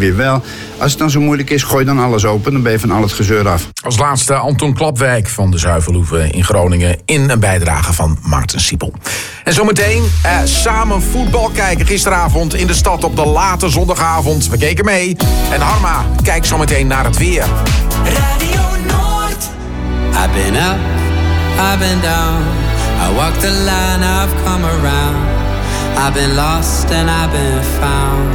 weer wel. Als het dan zo moeilijk is, gooi dan alles open. Dan ben je van al het gezeur af. Als laatste Anton Klapwijk van de Zuivelhoeve in Groningen in een bijdrage van Maarten Siepel. En zometeen samen voetbal kijken gisteravond in de stad op de late zondagavond. We keken mee. En Harma kijkt zometeen naar het weer. Radio Noord. I've been up, I've been down. I walked the line, I've come around. I've been lost and I've been found.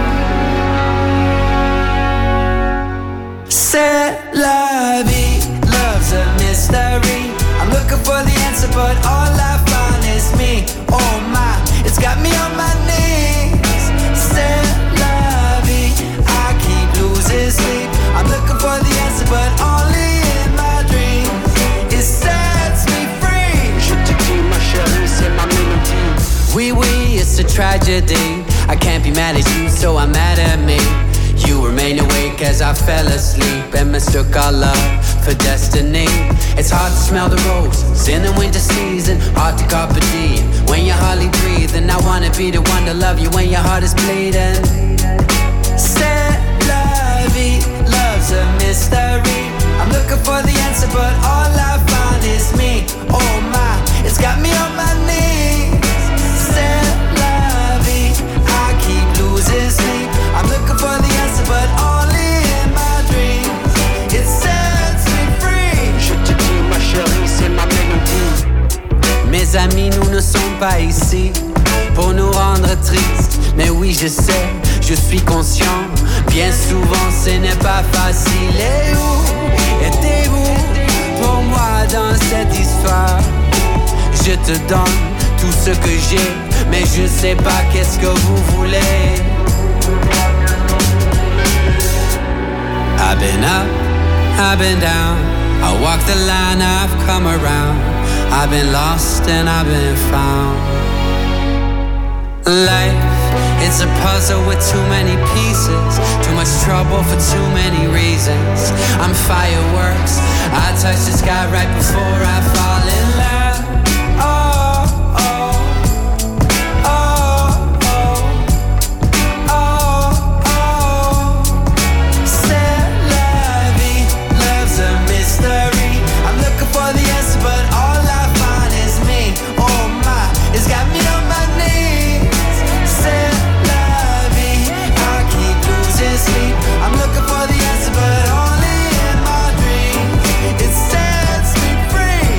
C'est la vie, love's a mystery. I'm looking for the answer, but all I find is me. Oh my, it's got me on my knees. C'est la vie, I keep losing sleep. I'm looking for the answer, but only in my dreams. It sets me free. Je te dis, ma chérie, c'est ma mélodie. Oui, oui, it's a tragedy. I can't be mad at you, so I'm mad at me. You remain awake as I fell asleep and mistook our love for destiny. It's hard to smell the roses in the winter season, hard to carpe diem when you're hardly breathing. I wanna be the one to love you when your heart is bleeding. C'est la vie, love's a mystery. I'm looking for the answer, but all I find is me. Oh my, it's got me on my knees. C'est la vie, I keep losing sleep. I'm looking for the answer, but only in my dreams. It sets me free. Je te dis, ma chérie, c'est ma mélodie. Mes amis, nous ne sommes pas ici pour nous rendre tristes. Mais oui, je sais, je suis conscient. Bien souvent, ce n'est pas facile. Et où étiez-vous pour moi dans cette histoire? Je te donne tout ce que j'ai, mais je sais pas qu'est-ce que vous voulez. I've been up, I've been down. I walked the line, I've come around. I've been lost and I've been found. Life, it's a puzzle with too many pieces. Too much trouble for too many reasons. I'm fireworks. I touch the sky right before I fall in love. Oh, oh, oh, oh, oh, oh. C'est la vie, love's a mystery. I'm looking for the answer, but all I find is me. Oh my, it's got me on my knees. C'est la vie, I keep losing sleep. I'm looking for the answer, but only in my dreams. It sets me free.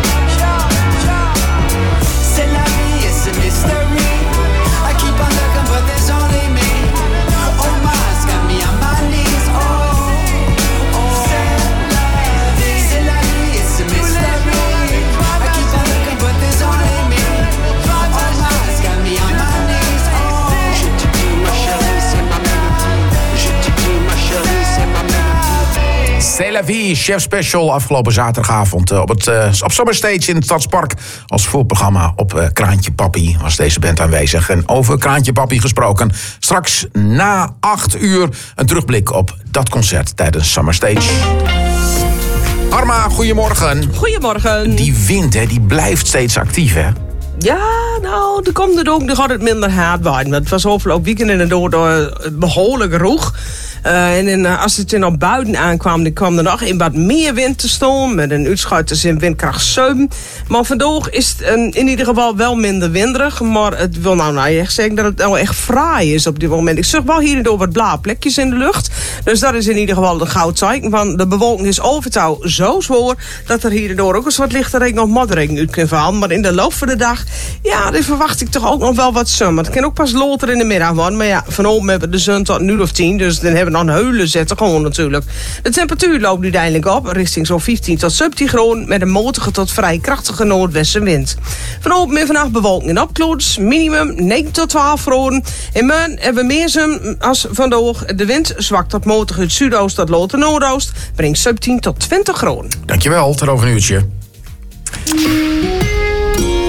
C'est la vie, it's a mystery. I keep on looking, but there's only me. Oh my, it's got me on my knees. Oh, oh. C'est la vie, it's a mystery. I keep on looking, but there's only me. Oh my, it's got me on my knees. Oh. Je te dis, ma chérie, c'est ma mélodie. Je te dis, ma chérie, c'est ma mélodie. C'est la vie, Chef Special afgelopen zaterdagavond op Summer Stage in het Stadspark. Als voorprogramma op Kraantje Papi was deze band aanwezig. En over Kraantje Papi gesproken, straks na 8 uur een terugblik op dat concert tijdens Summer Stage. Arma, goedemorgen. Goedemorgen. Die wind, hè, die blijft steeds actief, hè? Ja, nou, er komt het ook, er gaat het minder hard waaien. Het was afgelopen weekend in de behoorlijk roeg. Als het er nog buiten aankwam, dan kwam er nog in wat meer wind te staan. Met een uitschuiters in windkracht 7. Maar vandaag is het in ieder geval wel minder winderig. Maar het wil nou echt zeggen dat het nou echt fraai is op dit moment. Ik zag wel hier en daar wat blauwplekjes in de lucht. Dus dat is in ieder geval een goud teken. Want de bewolking is overal zo zwaar dat er hier en daar ook eens wat lichte regen of motregen uit kan vallen. Maar in de loop van de dag, ja, dan verwacht ik toch ook nog wel wat zon. Het kan ook pas later in de middag worden. Maar ja, vanavond hebben we de zon tot 0 of 10. Dus dan hebben we nog een heulen zetten gewoon natuurlijk. De temperatuur loopt uiteindelijk op richting zo'n 15 tot 17 graden met een matige tot vrij krachtige noordwestenwind. Vanavond en vannacht bewolking en opklaringen. Minimum 9 tot 12 graden. In morgen hebben we meer zon als vandaag. De wind zwakt tot matig uit zuidoost tot later noordoost. Brengt 17 tot 20 graden. Dankjewel, tot over een uurtje.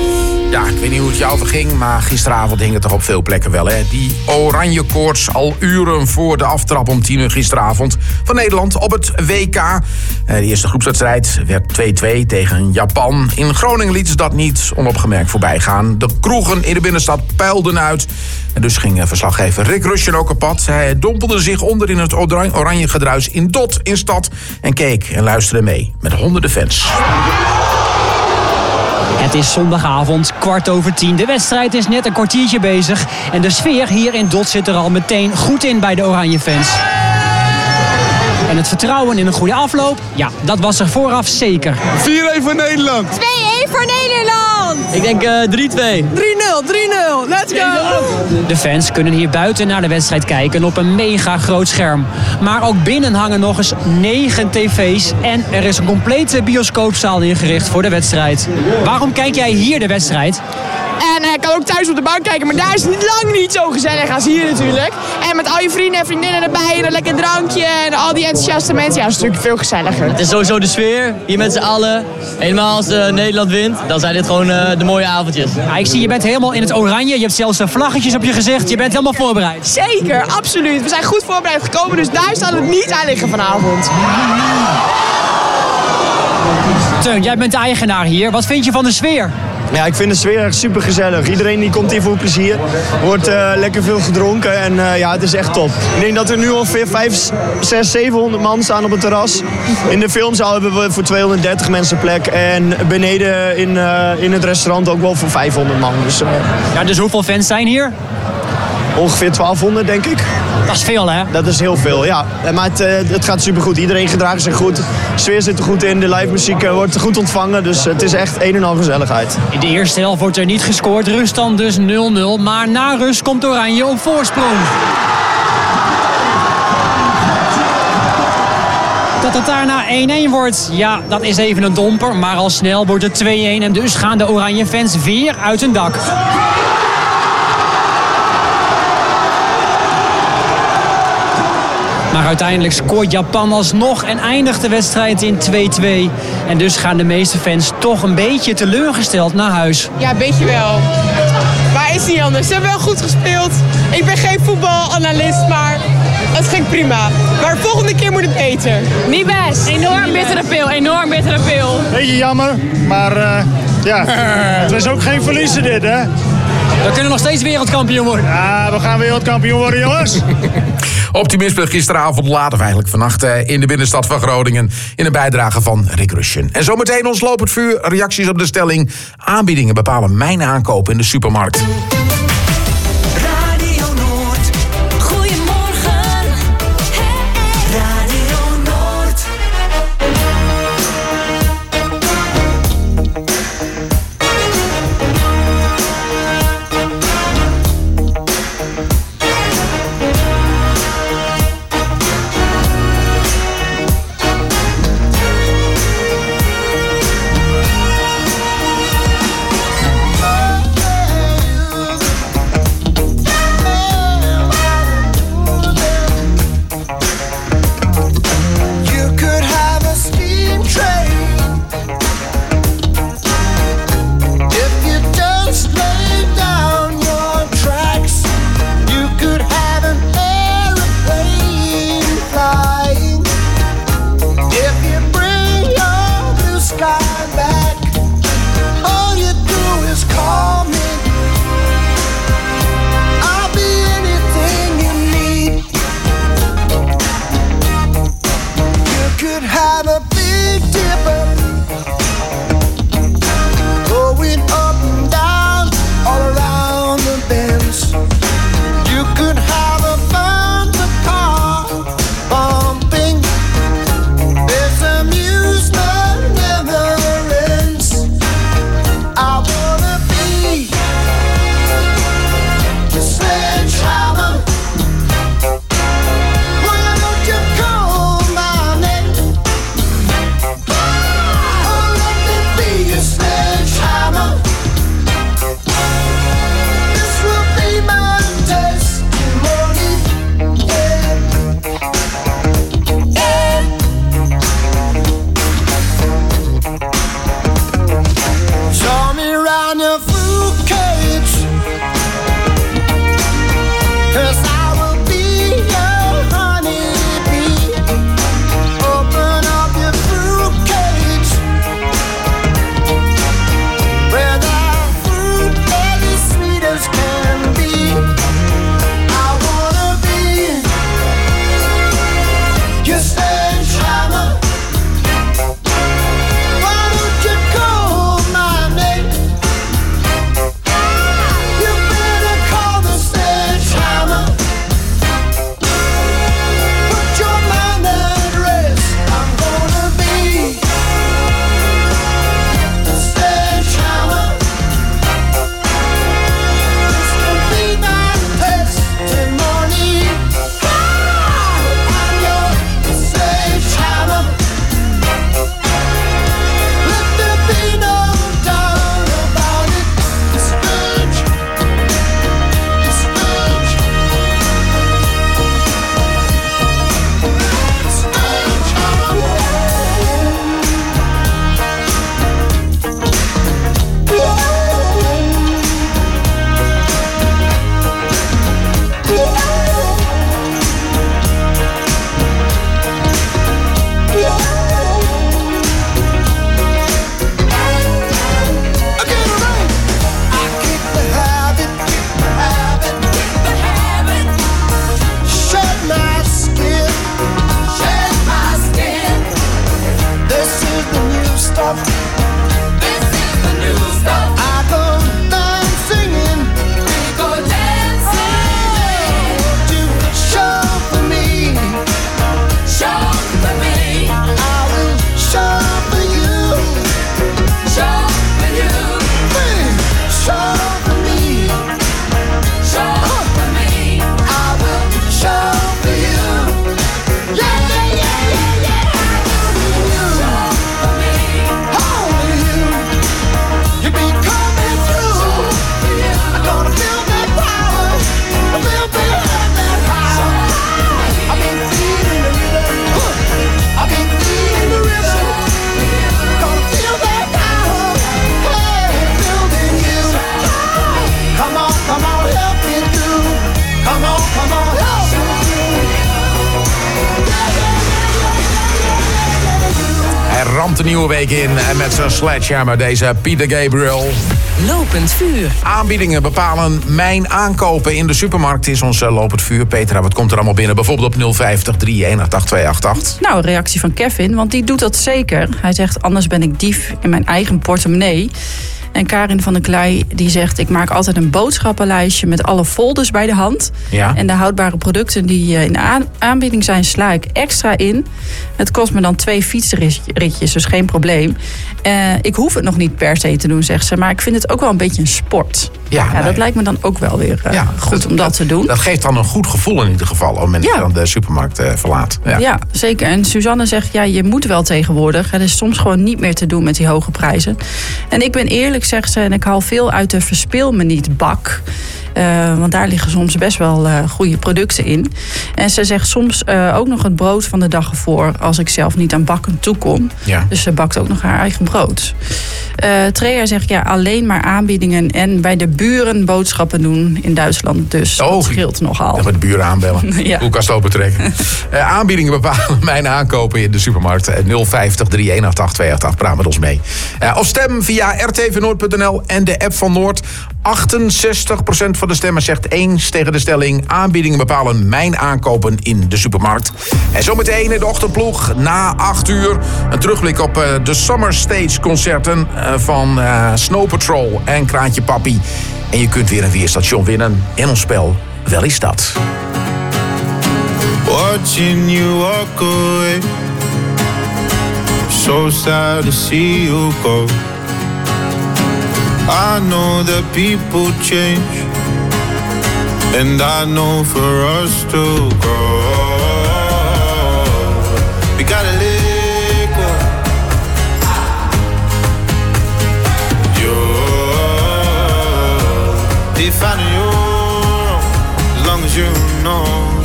Ja, ik weet niet hoe het jou verging, maar gisteravond hing het toch op veel plekken wel, hè? Die oranje koorts al uren voor de aftrap om 10 uur gisteravond van Nederland op het WK. De eerste groepswedstrijd werd 2-2 tegen Japan. In Groningen lieten ze dat niet onopgemerkt voorbij gaan. De kroegen in de binnenstad puilden uit. En dus ging verslaggever Rick Rushen ook op pad. Hij dompelde zich onder in het oranje gedruis in Dot in stad en keek en luisterde mee met honderden fans. Het is zondagavond, 10:15. De wedstrijd is net een kwartiertje bezig. En de sfeer hier in Dot zit er al meteen goed in bij de oranje fans. En het vertrouwen in een goede afloop, ja, dat was er vooraf zeker. 4-1 voor Nederland. 2-1 voor Nederland. Ik denk 3-2. 3-0, let's go. De fans kunnen hier buiten naar de wedstrijd kijken op een mega groot scherm. Maar ook binnen hangen nog eens 9 tv's. En er is een complete bioscoopzaal ingericht voor de wedstrijd. Waarom kijk jij hier de wedstrijd? En ik kan ook thuis op de bank kijken, maar daar is het lang niet zo gezellig als hier natuurlijk. En met al je vrienden en vriendinnen erbij en een lekker drankje en al die enthousiaste mensen, ja, dat is natuurlijk veel gezelliger. Het is sowieso de sfeer, hier met z'n allen. Helemaal als Nederland wint, dan zijn dit gewoon de mooie avondjes. Ja, ik zie, je bent helemaal in het oranje, je hebt zelfs vlaggetjes op je gezicht, je bent helemaal voorbereid. Zeker, absoluut. We zijn goed voorbereid gekomen, dus daar staat het niet aan liggen vanavond. Teun, jij bent de eigenaar hier, wat vind je van de sfeer? Ja, ik vind de sfeer echt super gezellig. Iedereen die komt hier voor plezier. Er wordt lekker veel gedronken en ja, het is echt top. Ik denk dat er nu ongeveer 500, 600, 700 man staan op het terras. In de filmzaal hebben we voor 230 mensen plek. En beneden in het restaurant ook wel voor 500 man. Dus, ja, dus hoeveel fans zijn hier? Ongeveer 1200, denk ik. Dat is veel, hè? Dat is heel veel, ja. Maar het gaat supergoed. Iedereen gedraagt zich goed. De sfeer zit er goed in. De live muziek wordt goed ontvangen. Dus het is echt een en al gezelligheid. In de eerste helft wordt er niet gescoord. Ruststand dus 0-0. Maar na rust komt Oranje op voorsprong. Dat het daarna 1-1 wordt, ja, dat is even een domper. Maar al snel wordt het 2-1 en dus gaan de Oranje fans weer uit hun dak. Maar uiteindelijk scoort Japan alsnog en eindigt de wedstrijd in 2-2. En dus gaan de meeste fans toch een beetje teleurgesteld naar huis. Ja, een beetje wel. Maar is niet anders. Ze hebben wel goed gespeeld. Ik ben geen voetbalanalist, maar het ging prima. Maar de volgende keer moet het beter. Niet best. Enorm bittere pil, enorm bittere pil. Beetje jammer, maar ja, het was ook geen verliezen dit, hè? We kunnen nog steeds wereldkampioen worden. Ja, we gaan wereldkampioen worden, jongens. Optimisme gisteravond laat, of eigenlijk vannacht in de binnenstad van Groningen. In een bijdrage van Rick Rushen. En zometeen ons lopend vuur, reacties op de stelling. Aanbiedingen bepalen mijn aankoop in de supermarkt. Radio Noord. Goedemorgen. Radio Noord. ramt de nieuwe week in met zijn sledgehammer, deze Peter Gabriel. Lopend vuur. Aanbiedingen bepalen mijn aankopen in de supermarkt is ons lopend vuur. Petra, wat komt er allemaal binnen? Bijvoorbeeld op 050 318 288. Nou, een reactie van Kevin, want die doet dat zeker. Hij zegt, anders ben ik dief in mijn eigen portemonnee. En Karin van der Klei die zegt, ik maak altijd een boodschappenlijstje met alle folders bij de hand. Ja. En de houdbare producten die in de aanbieding zijn, sla ik extra in. Het kost me dan 2 fietsritjes, dus geen probleem. Ik hoef het nog niet per se te doen, zegt ze, maar ik vind het ook wel een beetje een sport. Ja, dat lijkt me dan ook wel weer goed om dat te doen. Dat geeft dan een goed gevoel in ieder geval, op het moment dat je dan de supermarkt verlaat. Ja, zeker. En Suzanne zegt, je moet wel tegenwoordig. Het is soms gewoon niet meer te doen met die hoge prijzen. En ik ben eerlijk, zegt ze, en ik haal veel uit de verspil me niet bak. Want daar liggen soms best wel goede producten in. En ze zegt soms ook nog het brood van de dag ervoor als ik zelf niet aan bakken toekom. Ja. Dus ze bakt ook nog haar eigen brood. Trea zegt alleen maar aanbiedingen en bij de buren boodschappen doen in Duitsland. Dus dat scheelt nogal. Ja, met de buren aanbellen. Ja. Koelkast opentrekken. Aanbiedingen bepalen mijn aankopen in de supermarkt. 050 318 288. Praat met ons mee. Of stem via rtvnoord.nl en de app van Noord. 68% van de stemmen zegt eens tegen de stelling. Aanbiedingen bepalen mijn aankopen in de supermarkt. En zometeen in de ochtendploeg na 8 uur. Een terugblik op de Summer Stage concerten van Snow Patrol en Kraantje Papi. En je kunt weer een weerstation winnen. En ons spel, wel is dat. Watching you walk away. So sad to see you go. I know that people change, and I know for us to grow, we gotta let go. You're defining your own, as long as you know.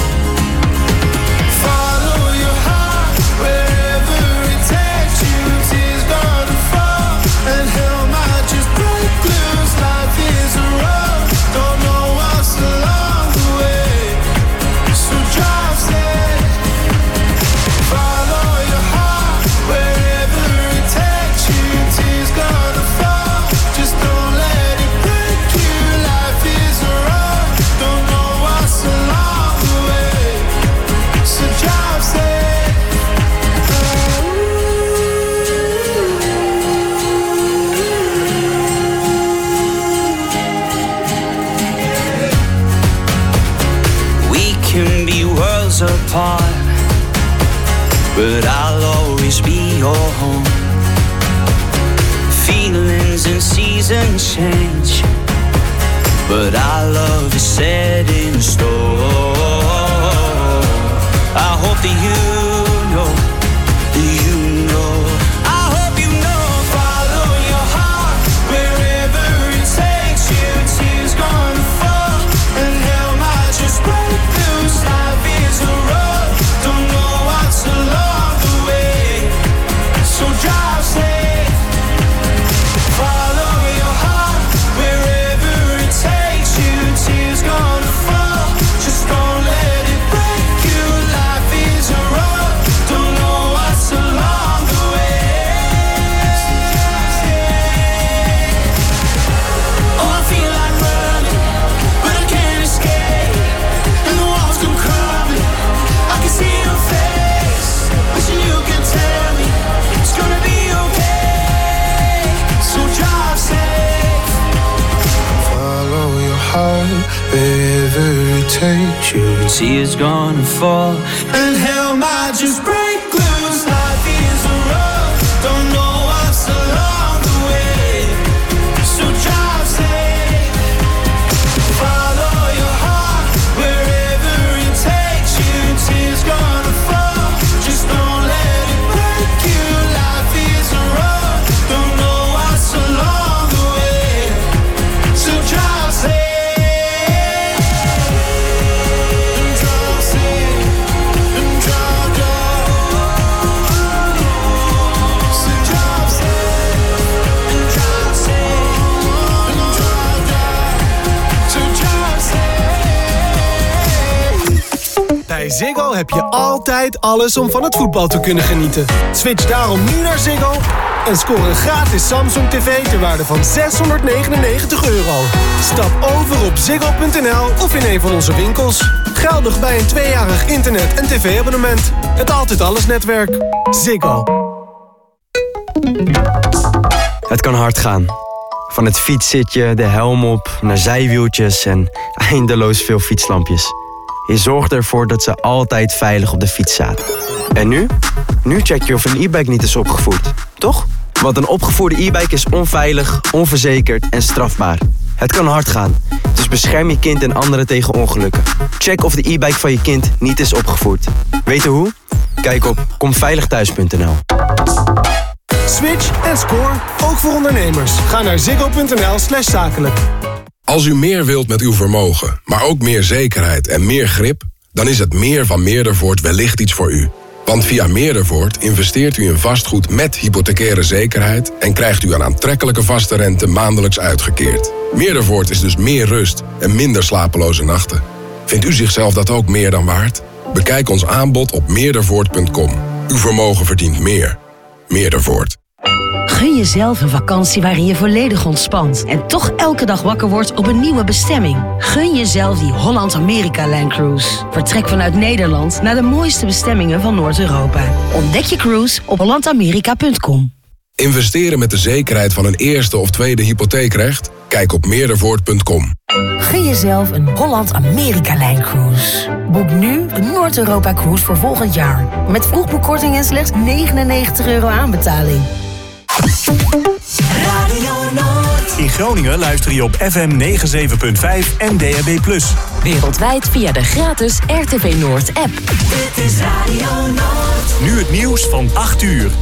Apart, but I'll always be your home. Feelings and seasons change, but our love is set in stone. I hope that you know, I hope you know. Follow your heart wherever it takes you. Tears gonna fall and hell might just break loose. Life is a road, don't know what's along the way, so drive safe. Follow your heart wherever it takes you. Tears gonna fall, just don't let it break you. Life is a road, don't know what's along the way. Oh, I feel like running, but I can't escape, and the walls come crumbling. I can see your face, wishing you could tell me it's gonna be okay. So drive safe. Follow your heart wherever it takes you. Tears gonna fall and hell might just break loose. Life is a road, don't know what's along the way, so drive safe. Follow your heart wherever it takes you. Tears gonna fall, just don't let it break you. Life is a road, don't know what's along the way, so drive safe. Drive safe and drive, drive. Ziggo heb je altijd alles om van het voetbal te kunnen genieten. Switch daarom nu naar Ziggo en score een gratis Samsung TV ter waarde van €699. Stap over op ziggo.nl of in een van onze winkels. Geldig bij een 2-jarig internet- en tv-abonnement. Het Altijd Alles netwerk. Ziggo. Het kan hard gaan. Van het fietszitje, de helm op, naar zijwieltjes en eindeloos veel fietslampjes. Je zorgt ervoor dat ze altijd veilig op de fiets zaten. En nu? Nu check je of een e-bike niet is opgevoerd, toch? Want een opgevoerde e-bike is onveilig, onverzekerd en strafbaar. Het kan hard gaan, dus bescherm je kind en anderen tegen ongelukken. Check of de e-bike van je kind niet is opgevoerd. Weten hoe? Kijk op komveiligthuis.nl. Switch en score, ook voor ondernemers. Ga naar ziggo.nl/zakelijk. Als u meer wilt met uw vermogen, maar ook meer zekerheid en meer grip, dan is het meer van Meerdervoort wellicht iets voor u. Want via Meerdervoort investeert u in vastgoed met hypothecaire zekerheid en krijgt u een aantrekkelijke vaste rente maandelijks uitgekeerd. Meerdervoort is dus meer rust en minder slapeloze nachten. Vindt u zichzelf dat ook meer dan waard? Bekijk ons aanbod op meerdervoort.com. Uw vermogen verdient meer. Meerdervoort. Gun jezelf een vakantie waarin je volledig ontspant en toch elke dag wakker wordt op een nieuwe bestemming. Gun jezelf die Holland-Amerika-Line Cruise. Vertrek vanuit Nederland naar de mooiste bestemmingen van Noord-Europa. Ontdek je cruise op hollandamerika.com. Investeren met de zekerheid van een eerste of tweede hypotheekrecht? Kijk op meerdervoort.com. Gun jezelf een Holland-Amerika-Line Cruise. Boek nu een Noord-Europa-cruise voor volgend jaar. Met vroegboekkorting en slechts €99 aanbetaling. Radio Noord. In Groningen luister je op FM 97.5 en DAB+. Wereldwijd via de gratis RTV Noord app. Dit is Radio Noord. Nu het nieuws van 8 uur.